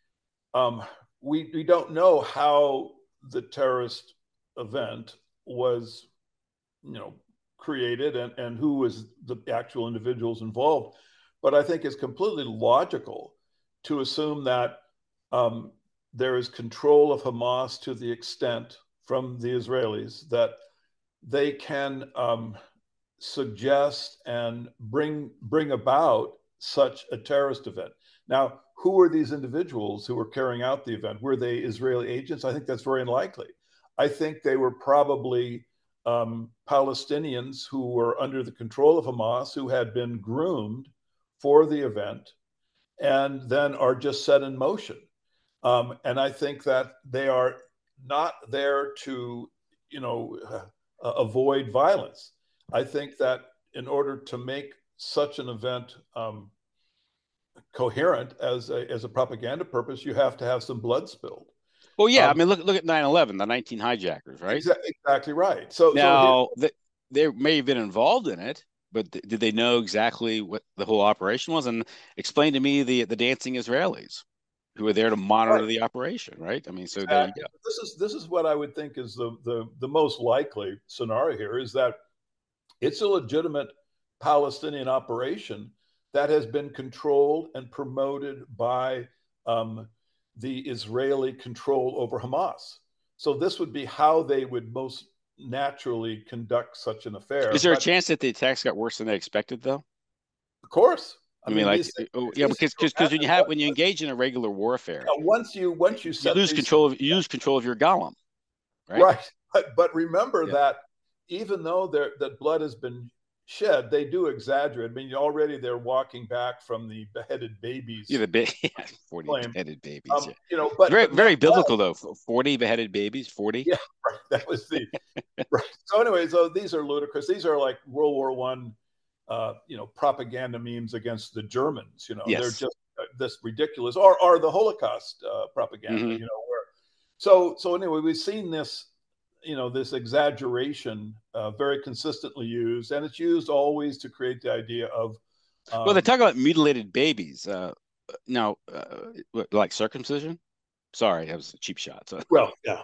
um, we we don't know how the terrorist event was, you know, created and, and who was the actual individuals involved. But I think it's completely logical to assume that um, there is control of Hamas to the extent from the Israelis that they can um, suggest and bring bring about such a terrorist event. Now, who were these individuals who were carrying out the event? Were they Israeli agents? I think that's very unlikely. I think they were probably um, Palestinians who were under the control of Hamas, who had been groomed for the event and then are just set in motion. Um, and I think that they are not there to, you know, uh, avoid violence. I think that in order to make such an event um, coherent as a, as a propaganda purpose, you have to have some blood spilled. Well, yeah, I Um, mean, look look at nine eleven, the nineteen hijackers, right? exa- exactly right. So so here, Now, th they may have been involved in it, but th did they know exactly what the whole operation was? And explain to me the the dancing Israelis who were there to monitor right, the operation, right? I mean, so there you exactly. go. This is this is what I would think is the the the most likely scenario here is that it's a legitimate Palestinian operation that has been controlled and promoted by um, the Israeli control over Hamas. So this would be how they would most naturally conduct such an affair. Is there a But chance that the attacks got worse than they expected, though? of course, I I mean, mean like, these things, oh, yeah, these things because don't because because when you have happen. when you engage in a regular warfare, Once you once you you set lose these control of you lose control of your golem, right? right, but, but remember Yeah, that even though there that blood has been shed, they do exaggerate. I mean, already they're walking back from the beheaded yeah, babies the big yeah, forty claim. beheaded babies. Um, Yeah, you know, but very but very nonetheless, biblical though. Forty beheaded babies, forty. yeah, right. That was the right. So, anyways, so these are ludicrous. These are like World War One, uh, you know, propaganda memes against the Germans. You know, they're Yes. just uh, this ridiculous, or or the Holocaust uh, propaganda. Hmm. You know, where so so anyway, we've seen this, you know, this exaggeration uh, very consistently used, and it's used always to create the idea of Well, they um, talk about mutilated babies. Uh, now, uh, like circumcision. Sorry, that was a cheap shot. So. well, yeah,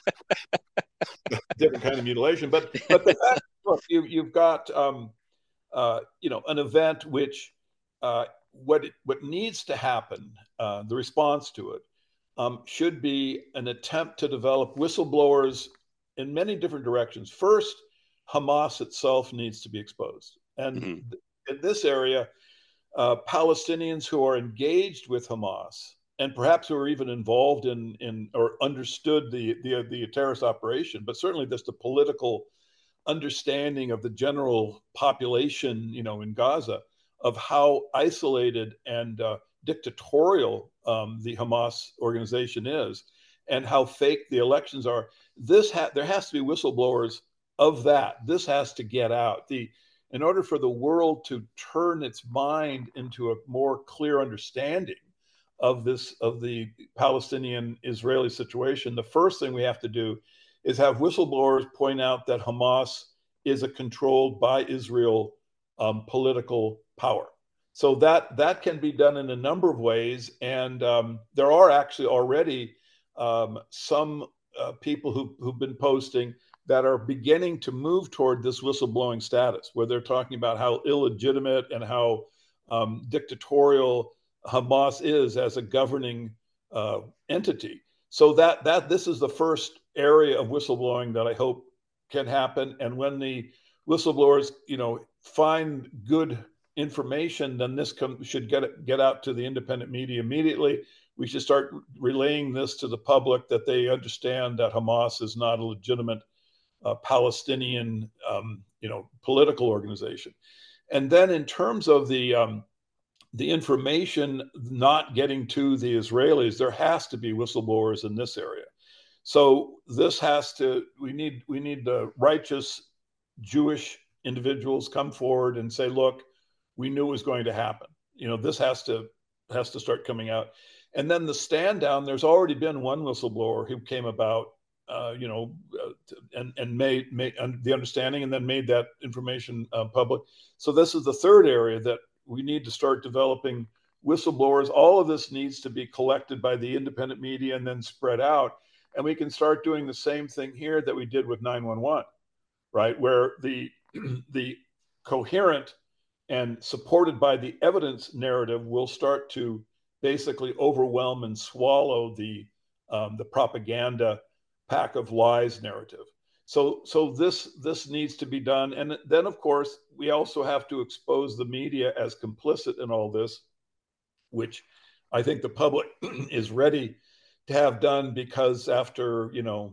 different kind of mutilation. But but the fact, look, you you've got um, uh, you know, an event which uh, what it, what needs to happen, uh, the response to it, um, should be an attempt to develop whistleblowers in many different directions. First, Hamas itself needs to be exposed, and Mhm. in this area, uh, Palestinians who are engaged with Hamas and perhaps who are even involved in in or understood the the, the terrorist operation, but certainly just the political understanding of the general population, you know, in Gaza, of how isolated and uh, dictatorial um, the Hamas organization is, and how fake the elections are. This ha- there has to be whistleblowers of that. This has to get out. The In order for the world to turn its mind into a more clear understanding of this of the Palestinian Israeli situation, the first thing we have to do is have whistleblowers point out that Hamas is a controlled by Israel um, political power. So that that can be done in a number of ways, and um, there are actually already um, some uh, people who, who've been posting that are beginning to move toward this whistleblowing status, where they're talking about how illegitimate and how um, dictatorial Hamas is as a governing uh, entity. So that that this is the first area of whistleblowing that I hope can happen. And when the whistleblowers, you know, find good information, then this com- should get get out to the independent media immediately. We should start relaying this to the public that they understand that Hamas is not a legitimate uh, Palestinian, um, you know, political organization. And then in terms of the um, the information not getting to the Israelis, there has to be whistleblowers in this area. So this has to, we need, we need the righteous Jewish individuals come forward and say, look, we knew it was going to happen. You know, this has to, has to start coming out. And then the stand down, there's already been one whistleblower who came about, uh, you know, uh, and, and made, made the understanding and then made that information uh, public. So this is the third area that we need to start developing whistleblowers. All of this needs to be collected by the independent media and then spread out. And we can start doing the same thing here that we did with nine one one, right? Where the, the coherent and supported by the evidence narrative will start to basically overwhelm and swallow the, um, the propaganda pack of lies narrative. So, so this this needs to be done, and then of course we also have to expose the media as complicit in all this, which I think the public is ready to have done because after you know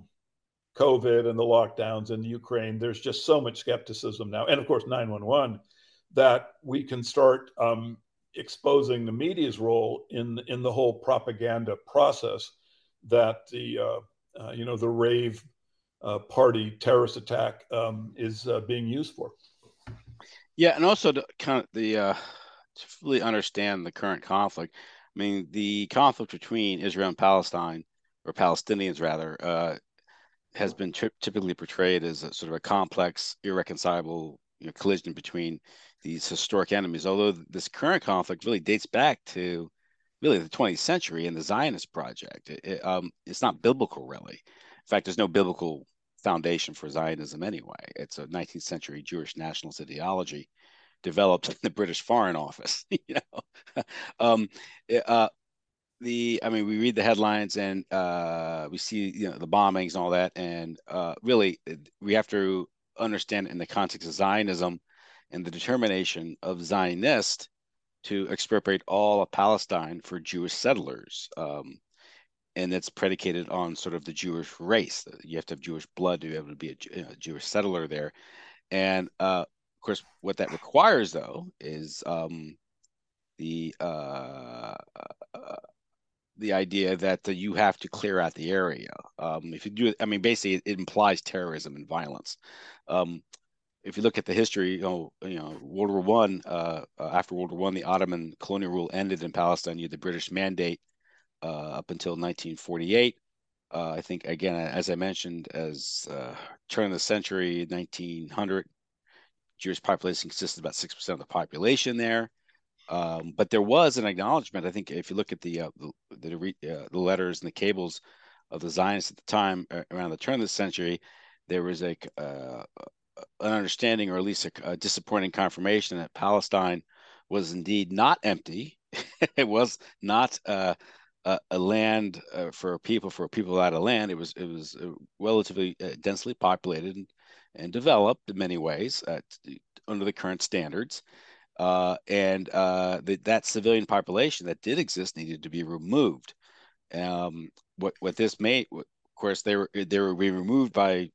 COVID and the lockdowns in Ukraine, there's just so much skepticism now, and of course nine one one, that we can start um, exposing the media's role in in the whole propaganda process that the uh, uh, you know the rave uh, party terrorist attack um, is uh, being used for. Yeah, and also the kind of the uh, to really understand the current conflict, I mean, the conflict between Israel and Palestine, or Palestinians rather, uh, has been typically portrayed as a sort of a complex, irreconcilable, you know, collision between these historic enemies. Although this current conflict really dates back to really the twentieth century and the Zionist project. It, it, um, it's not biblical, really. In fact, there's no biblical foundation for Zionism anyway. It's a nineteenth century Jewish nationalist ideology developed in the British Foreign Office. You know, um, uh, the I mean, we read the headlines and uh, we see, you know, the bombings and all that, and uh, really we have to understand in the context of Zionism and the determination of Zionists to expropriate all of Palestine for Jewish settlers. Um, and it's predicated on sort of the Jewish race. You have to have Jewish blood to be able to be a, you know, a Jewish settler there. And uh, of course, what that requires, though, is um, the uh, uh, the idea that the, you have to clear out the area. Um, if you do it, I mean, basically, it, it implies terrorism and violence. Um, if you look at the history, you know, you know, World War One, uh, uh, after World War One, the Ottoman colonial rule ended in Palestine. You had the British Mandate uh, up until nineteen forty-eight. Uh, I think, again, as I mentioned, as uh, turn of the century, nineteen hundred, Jewish population consisted of about six percent of the population there. Um, but there was an acknowledgement. I think if you look at the uh, the, the, uh, the letters and the cables of the Zionists at the time, uh, around the turn of the century, there was a uh, an understanding, or at least a, a disappointing confirmation, that Palestine was indeed not empty. It was not uh, a, a land uh, for people for people without a land. It was it was relatively uh, densely populated and, and developed in many ways at, under the current standards. Uh, and uh, the, that civilian population that did exist needed to be removed. Um, what what this made, of course, they were they were being removed by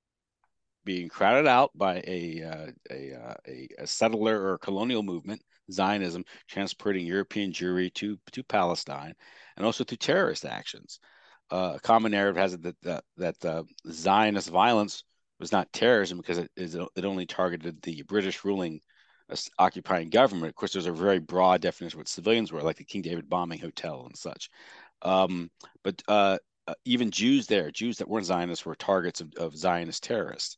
being crowded out by a uh, a, uh, a a settler or colonial movement, Zionism, transporting European Jewry to to Palestine, and also through terrorist actions. Uh, a common narrative has it that that, that uh, Zionist violence was not terrorism because it it only targeted the British ruling uh, occupying government. Of course, there's a very broad definition of what civilians were, like the King David bombing hotel and such. Um, but uh, uh, even Jews there, Jews that weren't Zionists, were targets of, of Zionist terrorists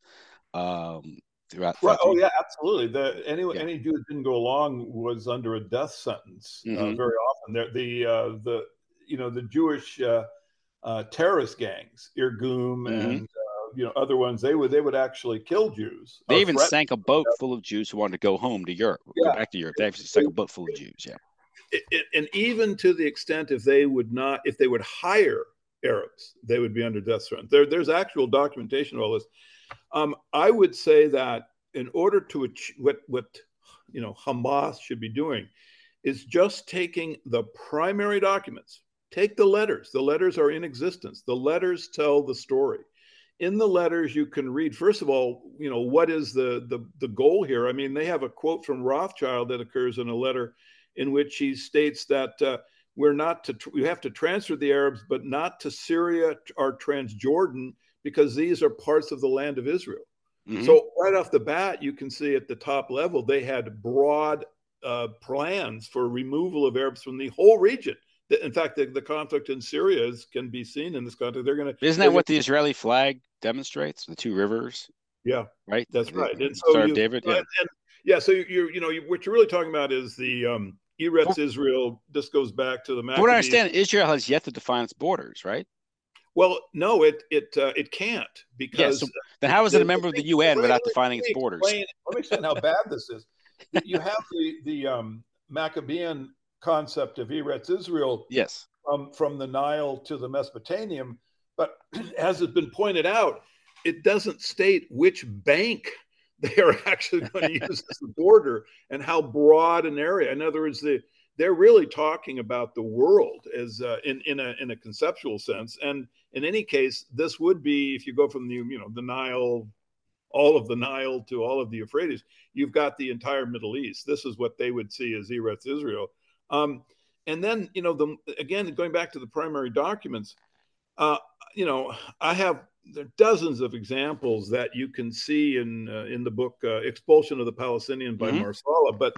um, throughout. Right. throughout Oh, the, yeah, absolutely. The any yeah. any Jew that didn't go along was under a death sentence uh, Mm-hmm. very often. The the uh, the you know the Jewish uh, uh, terrorist gangs, Irgun Mm-hmm. and uh, you know other ones, they would they would actually kill Jews They or even threaten. sank a boat full of Jews who wanted to go home to Europe, go Yeah. back to Europe. They actually sank a boat full of Jews. Yeah. It, it, and even to the extent if they would not, if they would hire Arabs, they would be under death sentence. There, there's actual documentation of all this. Um, I would say that in order to achieve what what you know Hamas should be doing is just taking the primary documents. Take the letters. The letters are in existence. The letters tell the story. In the letters, you can read, first of all, you know, what is the, the, the goal here? I mean, they have a quote from Rothschild that occurs in a letter in which he states that uh, we're not to, we have to transfer the Arabs, but not to Syria or Transjordan, because these are parts of the land of Israel. Mm-hmm. So right off the bat, you can see at the top level, they had broad uh, plans for removal of Arabs from the whole region. In fact, the, the conflict in Syria is, can be seen in this conflict. They're going to. Isn't that what the Israeli flag demonstrates? The two rivers. Yeah, right. That's the, right. The and so Star you, of David. Yeah. And, and, yeah. So you're, you know, you, what you're really talking about is the um, Eretz for, Israel. This goes back to the Maccabees. What I understand, Israel has yet to define its borders, right? Well, no, it it uh, it can't because. Yeah, so then how is it a member of the U N without defining its borders? Explain, let me explain how bad this is. You have the the um, Maccabean concept of Eretz Israel. Yes. From from the Nile to the Mesopotamian, but as has been pointed out, it doesn't state which bank they are actually going to use as the border and how broad an area. In other words, the, they're really talking about the world as uh, in in a in a conceptual sense. And in any case, this would be, if you go from the you know the Nile, all of the Nile to all of the Euphrates, you've got the entire Middle East. This is what they would see as Eretz Israel. Um, and then, you know, the again, going back to the primary documents, uh, you know, I have there are dozens of examples that you can see in uh, in the book uh, Expulsion of the Palestinians by mm-hmm. Marsala. But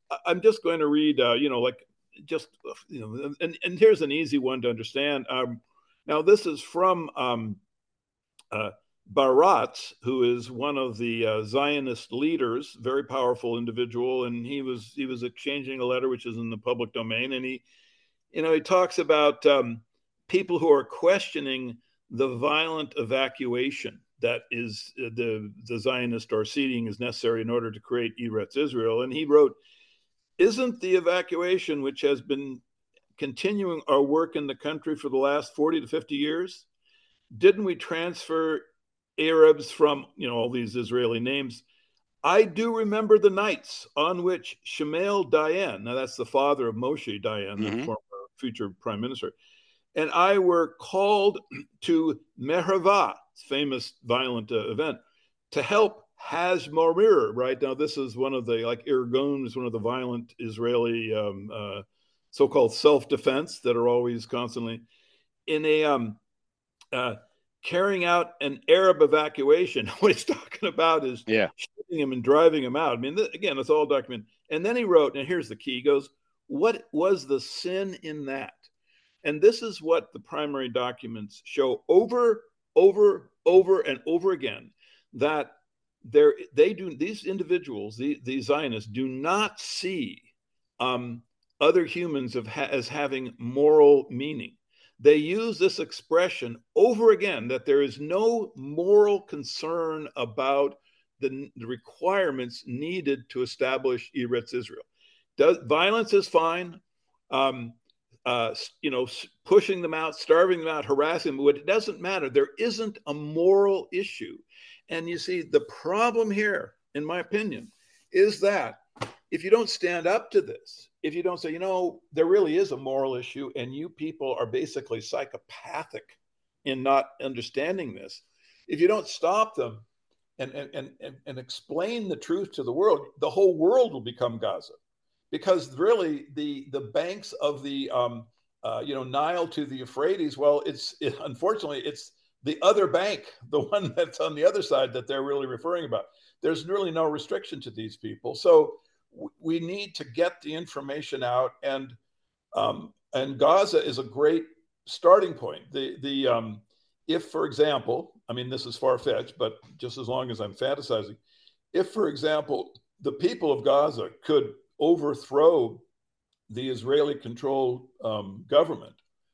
I'm just going to read, uh, you know, like just, you know, and, and here's an easy one to understand. Um, now, this is from um, uh, Baratz, who is one of the uh, Zionist leaders, very powerful individual, and he was he was exchanging a letter which is in the public domain, and he, you know, he talks about um, people who are questioning the violent evacuation that is uh, the the Zionist are seeding is necessary in order to create Eretz Israel, and he wrote, "Isn't the evacuation which has been continuing our work in the country for the last forty to fifty years? Didn't we transfer Arabs from, you know, all these Israeli names? I do remember the nights on which Shmuel Dayan, now that's the father of Moshe Dayan, the Mm-hmm. former future prime minister, and I were called to Merhavah, famous violent uh, event, to help Hajmorir. Right now, this is one of the, like Irgun is one of the violent Israeli um, uh, so-called self-defense that are always constantly in a um, uh, carrying out an Arab evacuation. What he's talking about is Yeah. shooting him and driving him out. I mean, th- again, it's all documented. And then he wrote, and here's the key: he goes, "What was the sin in that?" And this is what the primary documents show over, over, over, and over again, that there they do these individuals, the, the Zionists, do not see um, other humans of ha- as having moral meaning. They use this expression over again that there is no moral concern about the, the requirements needed to establish Eretz Israel. Does, violence is fine. Um, uh, you know, pushing them out, starving them out, harassing them, it doesn't matter. There isn't a moral issue. And you see, the problem here, in my opinion, is that if you don't stand up to this, if you don't say, you know, there really is a moral issue and you people are basically psychopathic in not understanding this, if you don't stop them and, and, and, and explain the truth to the world, the whole world will become Gaza. Because really, the the banks of the um, uh, you know Nile to the Euphrates, well, it's it, unfortunately it's the other bank, the one that's on the other side that they're really referring about. There's really no restriction to these people, so w- we need to get the information out, and um, and Gaza is a great starting point. The the um, if, for example, I mean this is far fetched, but just as long as I'm fantasizing, if, for example, the people of Gaza could overthrow the Israeli controlled um, government,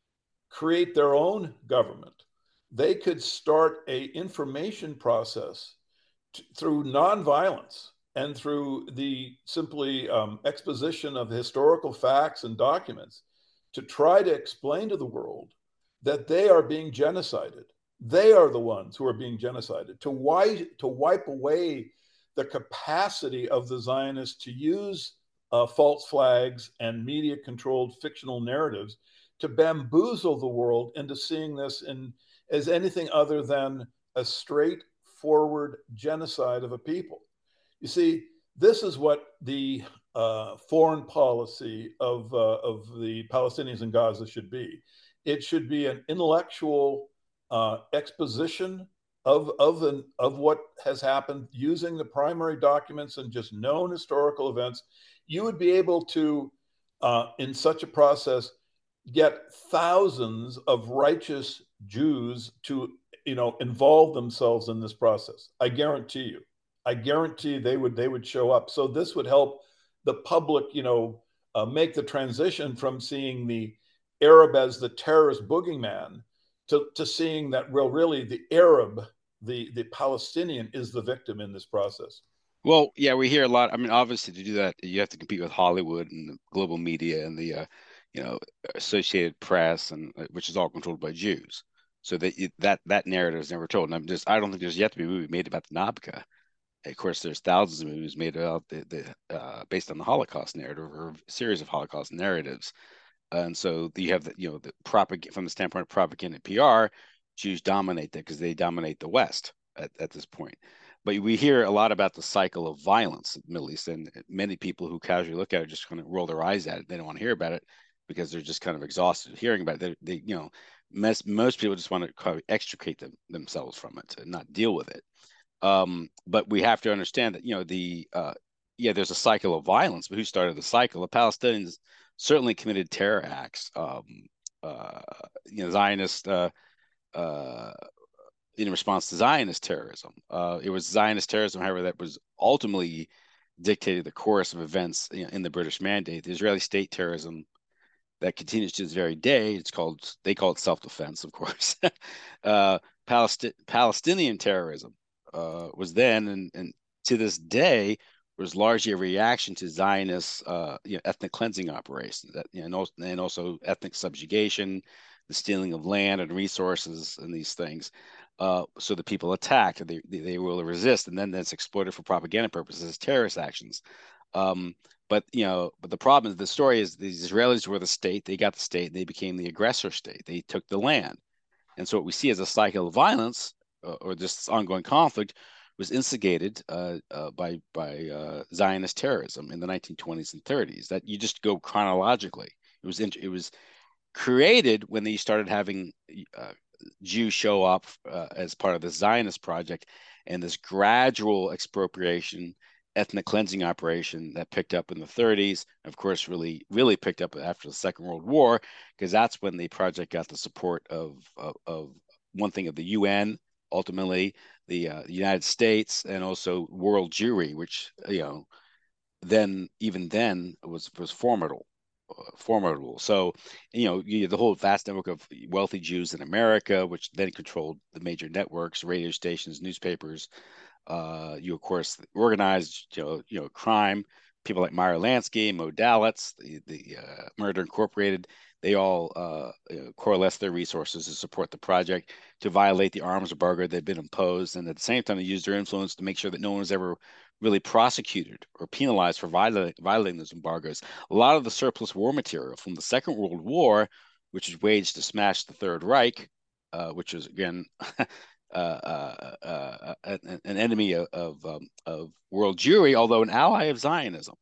create their own government, they could start a information process t- through nonviolence and through the simply um, exposition of historical facts and documents to try to explain to the world that they are being genocided. They are the ones who are being genocided. To, wipe, to wipe away the capacity of the Zionists to use uh, false flags and media controlled fictional narratives to bamboozle the world into seeing this in, as anything other than a straightforward genocide of a people. You see, this is what the uh, foreign policy of, uh, of the Palestinians in Gaza should be. It should be an intellectual uh, exposition of, of, an, of what has happened using the primary documents and just known historical events. You would be able to, uh, in such a process, get thousands of righteous Jews to, you know, involve themselves in this process. I guarantee you. I guarantee they would they would show up. So this would help the public, you know, uh, make the transition from seeing the Arab as the terrorist boogeyman to, to seeing that, well, really the Arab, the the Palestinian is the victim in this process. Well, yeah, we hear a lot. I mean, obviously, to do that, you have to compete with Hollywood and the global media and the, uh, you know, Associated Press, and uh, which is all controlled by Jews. So that that that narrative is never told. And I'm just, I don't think there's yet to be a movie made about the Nabka. Of course, there's thousands of movies made about the the uh, based on the Holocaust narrative or a series of Holocaust narratives. And so you have the, you know, the propaganda from the standpoint of propaganda and P R, Jews dominate that because they dominate the West at, at this point. But we hear a lot about the cycle of violence in the Middle East, and many people who casually look at it just kind of roll their eyes at it. They don't want to hear about it because they're just kind of exhausted hearing about it. They, they you know, most, most people just want to kind of extricate them themselves from it and not deal with it. Um, but we have to understand that, you know, the uh, yeah, there's a cycle of violence, but who started the cycle? The Palestinians certainly committed terror acts. Um, uh, you know, Zionist uh, uh, in response to Zionist terrorism. Uh, it was Zionist terrorism, however, that was ultimately dictated the course of events, you know, in the British Mandate. The Israeli state terrorism that continues to this very day. It's called they call it self-defense, of course. uh, Palesti- Palestinian terrorism uh, was then and, and to this day was largely a reaction to Zionist uh, you know, ethnic cleansing operations that, you know, and, also, and also ethnic subjugation, the stealing of land and resources and these things. Uh, so the people attack, they, they, they will resist, and then that's exploited for propaganda purposes as terrorist actions. Um, but you know, but the problem is the story is these Israelis were the state, they got the state, they became the aggressor state, they took the land. And so what we see as a cycle of violence uh, or this ongoing conflict was instigated uh, uh, by by uh, Zionist terrorism in the nineteen twenties and thirties. That you just go chronologically. It was it was created when they started having uh, Jews show up uh, as part of the Zionist project, and this gradual expropriation, ethnic cleansing operation that picked up in the thirties. Of course, really, really picked up after the Second World War, because that's when the project got the support of of, of one thing of the U N, ultimately the, uh, the United States, and also world Jewry, which you know then even then was was formidable. Uh, formidable. So, you know, you, the whole vast network of wealthy Jews in America, which then controlled the major networks, radio stations, newspapers. Uh, you of course organized, you know, you know, crime. People like Meyer Lansky, Mo Dalitz, the, the uh, Murder Incorporated. They all uh, you know, coalesced their resources to support the project, to violate the arms embargo that had been imposed, and at the same time, they used their influence to make sure that no one was ever really prosecuted or penalized for violating, violating those embargoes. A lot of the surplus war material from the Second World War, which was waged to smash the Third Reich, uh, which was again uh, uh, uh, an, an enemy of of, um, of world Jewry, although an ally of Zionism,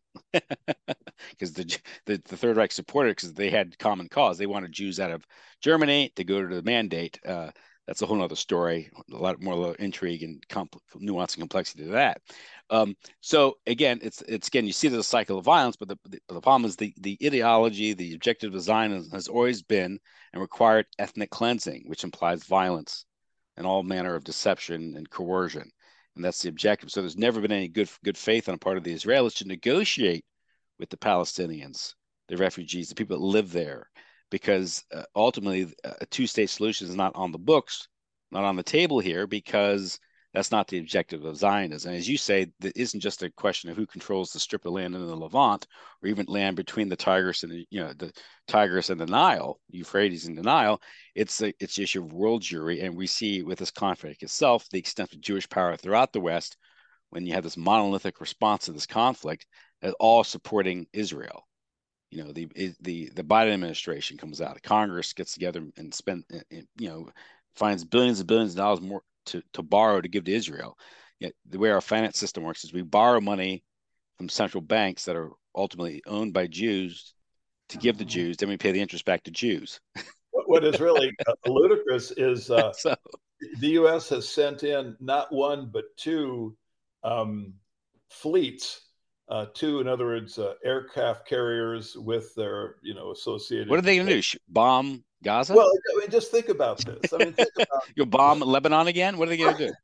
because the, the the Third Reich supported it because they had common cause. They wanted Jews out of Germany to go to the Mandate. Uh, that's a whole other story. A lot more intrigue and compl- nuance and complexity to that. Um, so again, it's it's again you see there's a cycle of violence, but the, the, the problem is the the ideology, the objective of Zionism has always been and required ethnic cleansing, which implies violence and all manner of deception and coercion. And that's the objective. So there's never been any good good faith on the part of the Israelis to negotiate with the Palestinians, the refugees, the people that live there, because uh, ultimately a two-state solution is not on the books, not on the table here, because that's not the objective of Zionism. And as you say, it isn't just a question of who controls the strip of land in the Levant, or even land between the Tigris and the, you know, the Tigris and the Nile, Euphrates and the Nile. It's the it's the issue of world Jewry, and we see with this conflict itself the extent of Jewish power throughout the West when you have this monolithic response to this conflict, all supporting Israel. You know, the the the Biden administration comes out, Congress gets together and spend, you know, finds billions and billions of dollars more to, to borrow to give to Israel. Yet the way our finance system works is we borrow money from central banks that are ultimately owned by Jews to give to Jews, then we pay the interest back to Jews. What is really uh, ludicrous is uh, So the U S has sent in not one but two um, fleets, uh, two, in other words, uh, aircraft carriers with their, you know, what are associated. they going to do? Bomb Gaza? Well, I mean, just think about this. I mean, think You'll bomb Lebanon again? What are they going to do?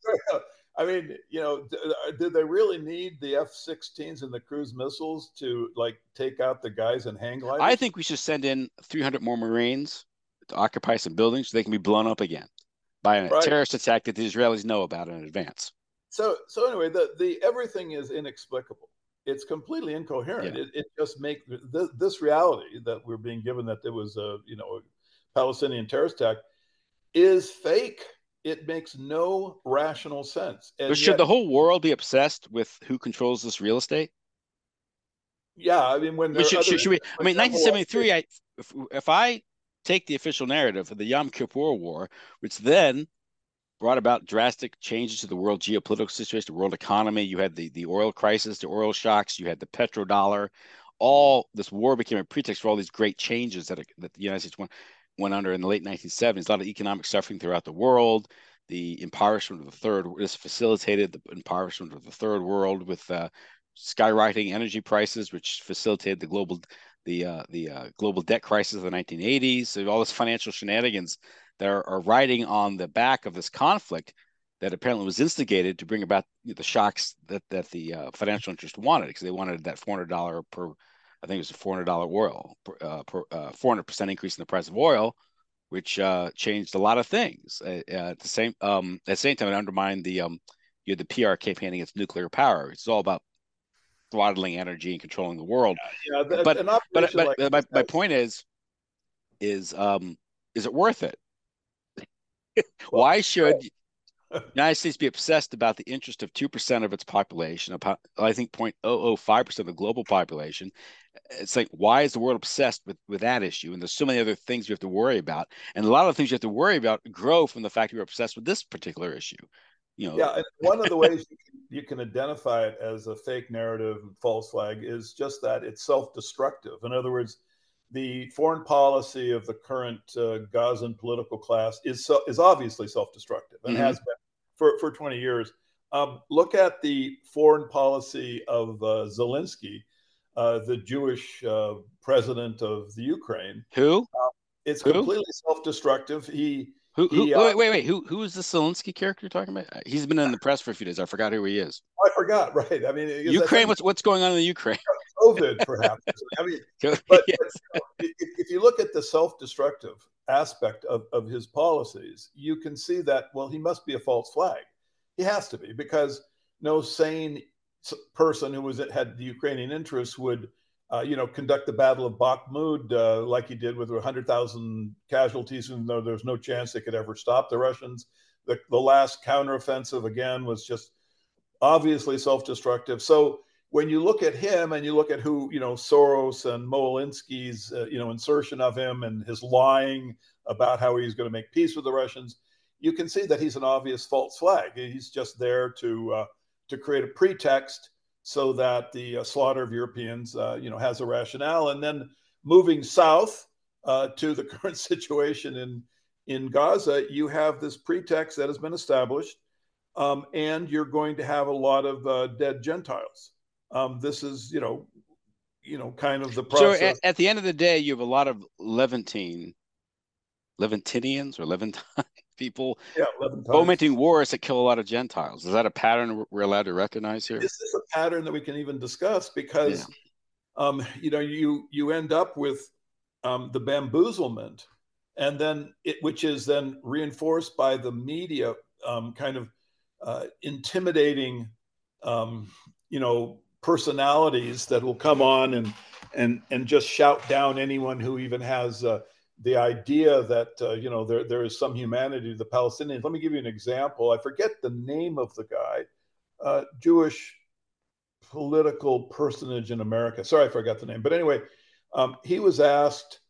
I mean, you know, did they really need the F sixteens and the cruise missiles to like take out the guys in hang I gliders? think we should send in three hundred more Marines to occupy some buildings so they can be blown up again by a Right. terrorist attack that the Israelis know about in advance. So, so anyway, the the everything is inexplicable. It's completely incoherent. Yeah. It, it just make th- this reality that we're being given that there was a you know a Palestinian terrorist attack is fake. It makes no rational sense, But and should yet, the whole world be obsessed with who controls this real estate? yeah, I mean, when I mean, there are should, other, should, should we? I for mean, example, nineteen seventy-three. I if, if I take the official narrative of the Yom Kippur War, which then brought about drastic changes to the world geopolitical situation, the world economy. You had the, the oil crisis, the oil shocks, you had the petrodollar. All this war became a pretext for all these great changes that, that the United States went, went under in the late nineteen seventies. A lot of economic suffering throughout the world. The impoverishment of the third, this facilitated the impoverishment of the third world with uh, skyrocketing energy prices, which facilitated the global the uh, the uh, global debt crisis of the nineteen eighties. So all this financial shenanigans that are, are riding on the back of this conflict that apparently was instigated to bring about the shocks that that the uh, financial interest wanted, because they wanted that four hundred dollars per, I think it was a four hundred dollars oil, uh, per, uh, four hundred percent increase in the price of oil, which uh, changed a lot of things. Uh, at the same um, at the same time, it undermined the um, you had the P R campaign against nuclear power. It's all about throttling energy and controlling the world. Yeah, that, But an but operation but like my, my that. point is is um is it worth it? Well, Why should the United States be obsessed about the interest of two percent of its population, about, I think, zero point zero zero five percent of the global population? It's like, why is the world obsessed with, with that issue? And there's so many other things you have to worry about. And a lot of the things you have to worry about grow from the fact you're obsessed with this particular issue. You know, Yeah, and one of the ways you can, you can identify it as a fake narrative and false flag is just that it's self-destructive. In other words, the foreign policy of the current uh, Gazan political class is so, is obviously self-destructive and mm-hmm. has been for, for twenty years. Um, look at the foreign policy of uh, Zelensky, uh, the Jewish uh, president of the Ukraine. Who? Uh, it's Who? completely self-destructive. He Who? Who? he, uh, wait, wait, wait. Who? Who is the Zelensky character you're talking about? He's been in the press for a few days. I forgot who he is. I forgot. Right. I mean, Ukraine. What's what's going on in the Ukraine? COVID, perhaps. I mean, but, yes. but if, if you look at the self-destructive aspect of, of his policies, you can see that, well, he must be a false flag. He has to be, because no sane person who was had the Ukrainian interests would, uh, you know, conduct the Battle of Bakhmut uh, like he did with one hundred thousand casualties, even though there's no chance they could ever stop the Russians. The, the last counteroffensive, again, was just obviously self-destructive. So when you look at him and you look at who, you know, Soros and Mohinsky's, uh, you know, insertion of him and his lying about how he's going to make peace with the Russians, you can see that he's an obvious false flag. He's just there to uh, to create a pretext so that the uh, slaughter of Europeans, uh, you know, has a rationale. And then moving south uh, to the current situation in in Gaza, you have this pretext that has been established, um, and you're going to have a lot of uh, dead Gentiles. Um, this is, you know, you know, kind of the process. So at, at the end of the day, you have a lot of Levantine, Levantinians or Levantine people yeah, fomenting wars that kill a lot of Gentiles. Is that a pattern we're allowed to recognize here? This is a pattern that we can even discuss because, yeah. um, you know, you you end up with um, the bamboozlement, and then it, which is then reinforced by the media, um, kind of uh, intimidating, um, you know, personalities that will come on and and and just shout down anyone who even has uh, the idea that uh, you know there there is some humanity to the Palestinians. Let me give you an example. I forget the name of the guy, uh, Jewish political personage in America. Sorry, I forgot the name. But anyway, um, he was asked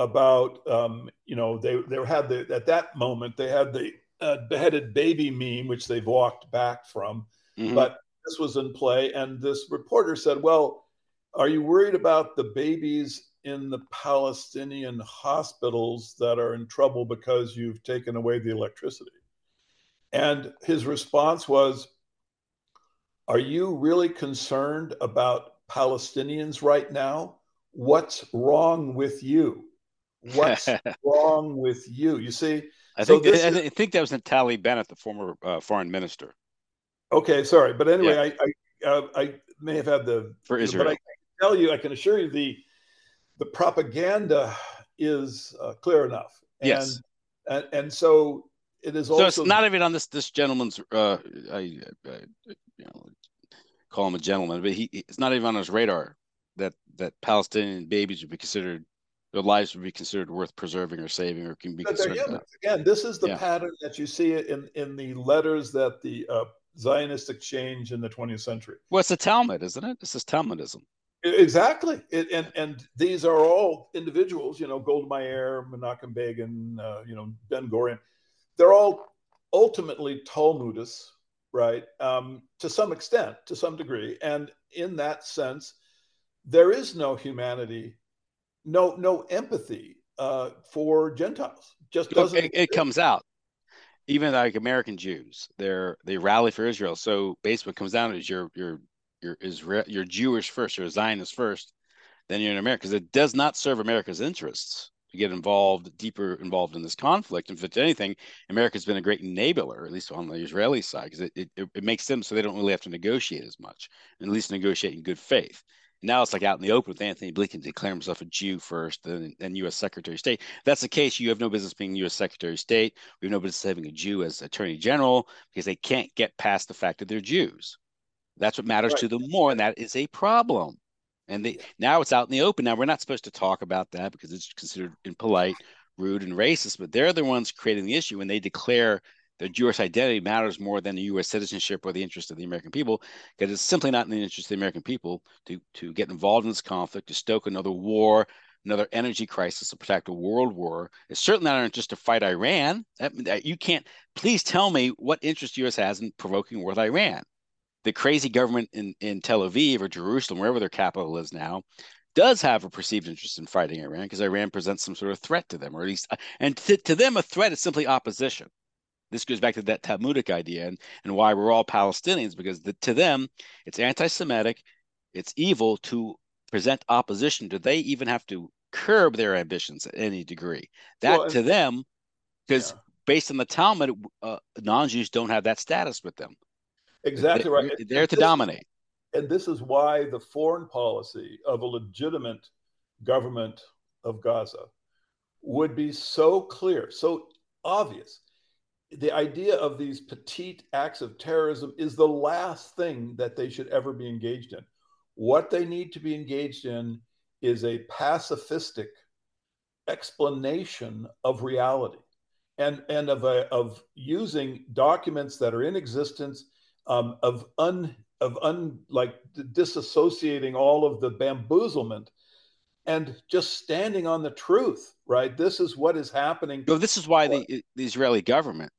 about um, you know they they had the at that moment they had the uh, beheaded baby meme, which they've walked back from, mm-hmm. but this was in play, and this reporter said, well, are you worried about the babies in the Palestinian hospitals that are in trouble because you've taken away the electricity? And his response was, are you really concerned about Palestinians right now? What's wrong with you? What's wrong with you? You see? I think, so I, is, I think that was Naftali Bennett, the former uh, foreign minister. Okay, sorry, but anyway, yeah. I I, uh, I may have had the for Israel, but I can tell you, I can assure you, the the propaganda is uh, clear enough. And, yes, and and so it is so also. It's not even on this this gentleman's. Uh, I, I you know call him a gentleman, but he it's not even on his radar that that Palestinian babies would be considered. Their lives would be considered worth preserving or saving, or can be considered. Again, this is the yeah. pattern that you see in in the letters that the uh, Zionists exchange in the twentieth century. Well, it's the Talmud, isn't it? This is Talmudism. Exactly. It, and and these are all individuals, you know, Golda Meir, Menachem Begin, uh, you know, Ben Gurion. They're all ultimately Talmudists, right? Um, to some extent, to some degree. And in that sense, there is no humanity, no no empathy uh, for Gentiles. Just doesn't. It, it comes out. Even like American Jews, they're they rally for Israel. So basically, what comes down to is you're you're you're Israel, you're Jewish first, you're a Zionist first, then you're in America, because it does not serve America's interests to get involved, deeper involved in this conflict. And if anything, America's been a great enabler, at least on the Israeli side, because it, it, it makes them so they don't really have to negotiate as much, and at least negotiate in good faith. Now it's like out in the open with Anthony Blinken declaring himself a Jew first, then, then U S Secretary of State. If that's the case, you have no business being U S Secretary of State. We have no business having a Jew as Attorney General, because they can't get past the fact that they're Jews. That's what matters Right. to them more, and that is a problem. And they, now it's out in the open. Now we're not supposed to talk about that because it's considered impolite, rude, and racist, but they're the ones creating the issue when they declare their Jewish identity matters more than the U S citizenship or the interest of the American people, because it's simply not in the interest of the American people to, to get involved in this conflict, to stoke another war, another energy crisis, to protect a world war. It's certainly not our interest to fight Iran. That, that, you can't, please tell me what interest the U S has in provoking war with Iran. The crazy government in, in Tel Aviv or Jerusalem, wherever their capital is now, does have a perceived interest in fighting Iran because Iran presents some sort of threat to them, or at least, and to, to them, a threat is simply opposition. This goes back to that Talmudic idea and, and why we're all Palestinians, because the, to them, it's anti-Semitic, it's evil to present opposition. Do they even have to curb their ambitions at any degree? That Well, to and, them, because yeah, based on the Talmud, uh, non-Jews don't have that status with them. exactly right. They're And, there and to this is, dominate. and this is why the foreign policy of a legitimate government of Gaza would be so clear, so obvious. The idea of these petite acts of terrorism is the last thing that they should ever be engaged in. What they need to be engaged in is a pacifistic explanation of reality, and and of a, of using documents that are in existence, um, of un of un like disassociating all of the bamboozlement and just standing on the truth. Right, this is what is happening. You know, this is why the, the Israeli government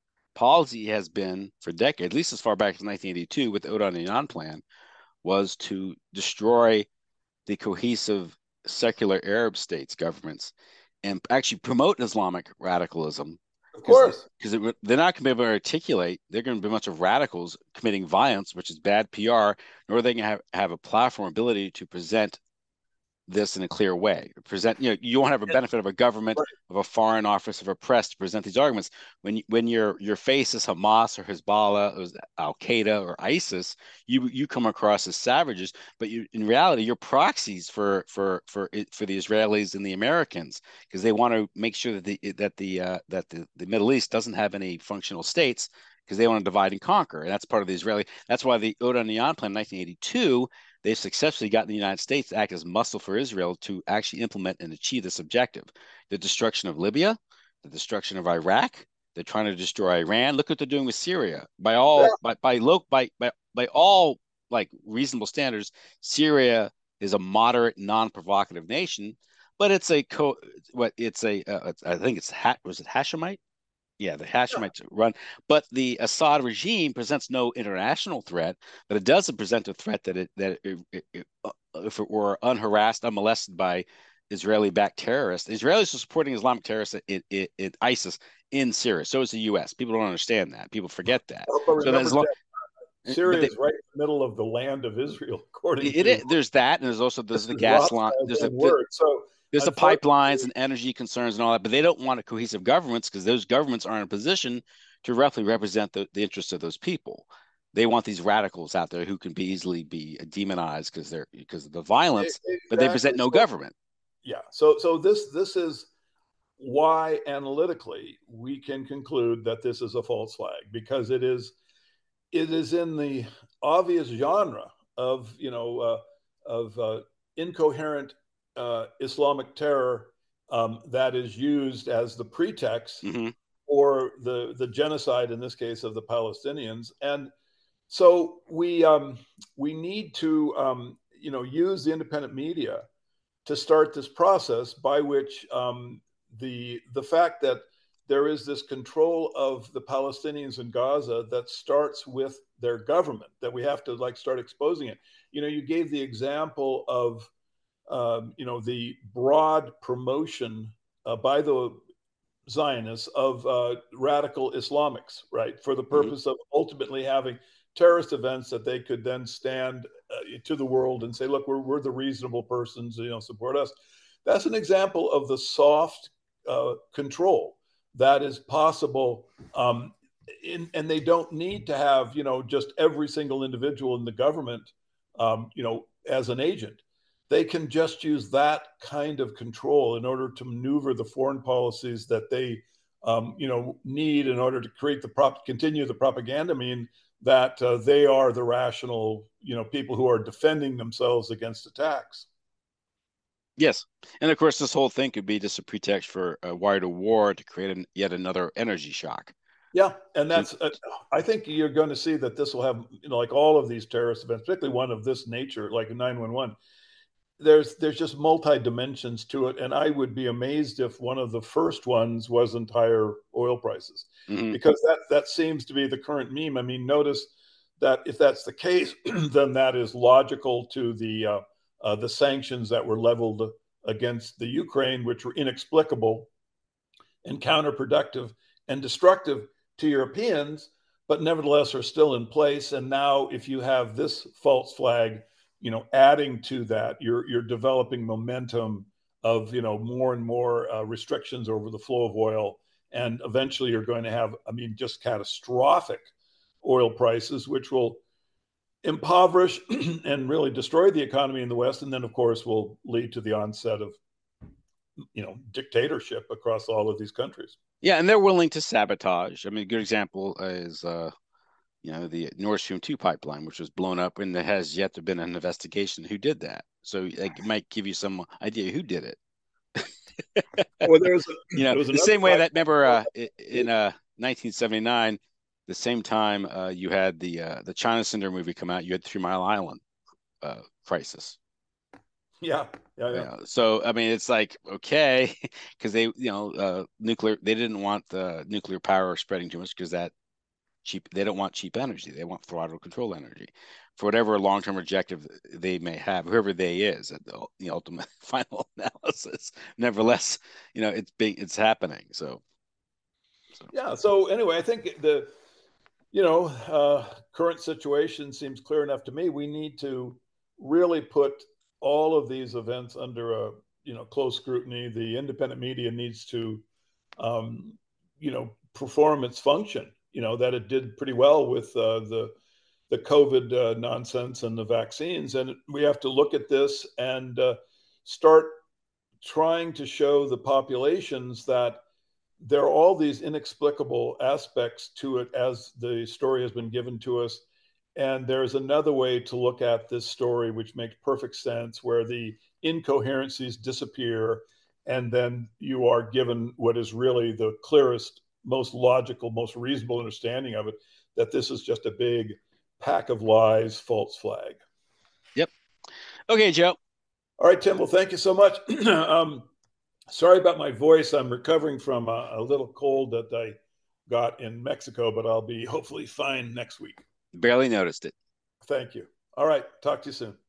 policy has been for decades, at least as far back as nineteen eighty-two with the Odon plan, was to destroy the cohesive secular Arab states governments and actually promote Islamic radicalism, Of because course. because they're not going to be able to articulate. They're going to be a bunch of radicals committing violence, which is bad P R, nor are they going to have, have a platform ability to present this in a clear way. Present, you know, you won't have a benefit of a government, of a foreign office, of a press to present these arguments. When when your your face is Hamas or Hezbollah or Al Qaeda or ISIS, you you come across as savages. But you, in reality, you're proxies for for for for the Israelis and the Americans, because they want to make sure that the that the uh, that the, the Middle East doesn't have any functional states, because they want to divide and conquer, and that's part of the Israeli. That's why the Odon plan in nineteen eighty-two, they've successfully gotten the United States to act as muscle for Israel to actually implement and achieve this objective. The destruction of Libya, the destruction of Iraq. They're trying to destroy Iran. Look what they're doing with Syria. By all by by low by by by all like reasonable standards, Syria is a moderate, non-provocative nation, but it's a co. What it's a uh, I think it's was it Hashemite. Yeah, the Hashemites run, but the Assad regime presents no international threat, but it doesn't present a threat that it that it, it, it, uh, if it were unharassed, unmolested by Israeli-backed terrorists. Israelis are supporting Islamic terrorists in, in, in ISIS in Syria. So is the U S. People don't understand that. People forget that. But So remember, as long, but Syria they, is right in the middle of the land of Israel, according it, to it there's that, and there's also there's the gas line. There's a Rothschild's own word. So there's the pipelines unfortunately, and energy concerns and all that, but they don't want a cohesive governments, because those governments aren't in a position to roughly represent the, the interests of those people. They want these radicals out there who can be easily be demonized because they're because of the violence, exactly. but they present no So, government. yeah. So so this this is why analytically we can conclude that this is a false flag, because it is it is in the obvious genre of you know uh, of uh, incoherent uh, Islamic terror, um, that is used as the pretext Mm-hmm. for the the genocide, in this case of the Palestinians. And so we um, we need to um, you know use the independent media to start this process by which um, the the fact that there is this control of the Palestinians in Gaza that starts with their government, that we have to like start exposing it. You know, you gave the example of um, you know the broad promotion uh, by the Zionists of uh, radical Islamics, right, for the Mm-hmm. purpose of ultimately having terrorist events that they could then stand uh, to the world and say, look, we're, we're the reasonable persons, you know, support us. That's an example of the soft uh, control that is possible. Um, in, and they don't need to have, you know, just every single individual in the government, um, you know, as an agent. They can just use that kind of control in order to maneuver the foreign policies that they, um, you know, need in order to create the prop, continue the propaganda mean that uh, they are the rational, you know, people who are defending themselves against attacks. Yes, and of course, this whole thing could be just a pretext for a wider war to create an, yet another energy shock. Yeah, and that's. Uh, I think you're going to see that this will have, you know, like all of these terrorist events, particularly one of this nature, like nine one one. There's there's just multi dimensions to it, and I would be amazed if one of the first ones wasn't higher oil prices, mm-hmm. because that that seems to be the current meme. I mean, notice that if that's the case, then that is logical to the uh, uh, the sanctions that were leveled against the Ukraine, which were inexplicable and counterproductive and destructive to Europeans, but nevertheless are still in place. And now, if you have this false flag, you know, adding to that, you're you're developing momentum of, you know, more and more uh, restrictions over the flow of oil, and eventually you're going to have, I mean, just catastrophic oil prices, which will impoverish and really destroy the economy in the West, and then, of course, will lead to the onset of, you know, dictatorship across all of these countries. Yeah, and they're willing to sabotage. I mean, a good example is, uh, you know, the Nord Stream two pipeline, which was blown up, and there has yet to been an investigation who did that. So like, it might give you some idea who did it. Well, there was, a, you know, the same way that, remember, uh, in uh, nineteen seventy-nine, the same time uh, you had the uh, the China Cinder movie come out, you had Three Mile Island uh, crisis. Yeah, yeah, yeah. You know, so I mean, it's like, okay, because they, you know, uh, nuclear. They didn't want the nuclear power spreading too much because that cheap. They don't want cheap energy. They want throttle control energy, for whatever long term objective they may have. Whoever they is at the, the ultimate final analysis. Nevertheless, you know, it's big. It's happening. So, so. Yeah. So anyway, I think the, you know, uh, current situation seems clear enough to me. We need to really put all of these events under a, you know, close scrutiny. The independent media needs to, um, you know, perform its function, you know, that it did pretty well with uh, the, the COVID uh, nonsense and the vaccines. And we have to look at this and uh, start trying to show the populations that there are all these inexplicable aspects to it as the story has been given to us. And there's another way to look at this story, which makes perfect sense, where the incoherencies disappear, and then you are given what is really the clearest, most logical, most reasonable understanding of it, that this is just a big pack of lies, false flag. Yep. Okay, Joe. All right, Tim. Well, thank you so much. um, sorry about my voice. I'm recovering from a, a little cold that I got in Mexico, but I'll be hopefully fine next week. Barely noticed it. Thank you. All right. Talk to you soon.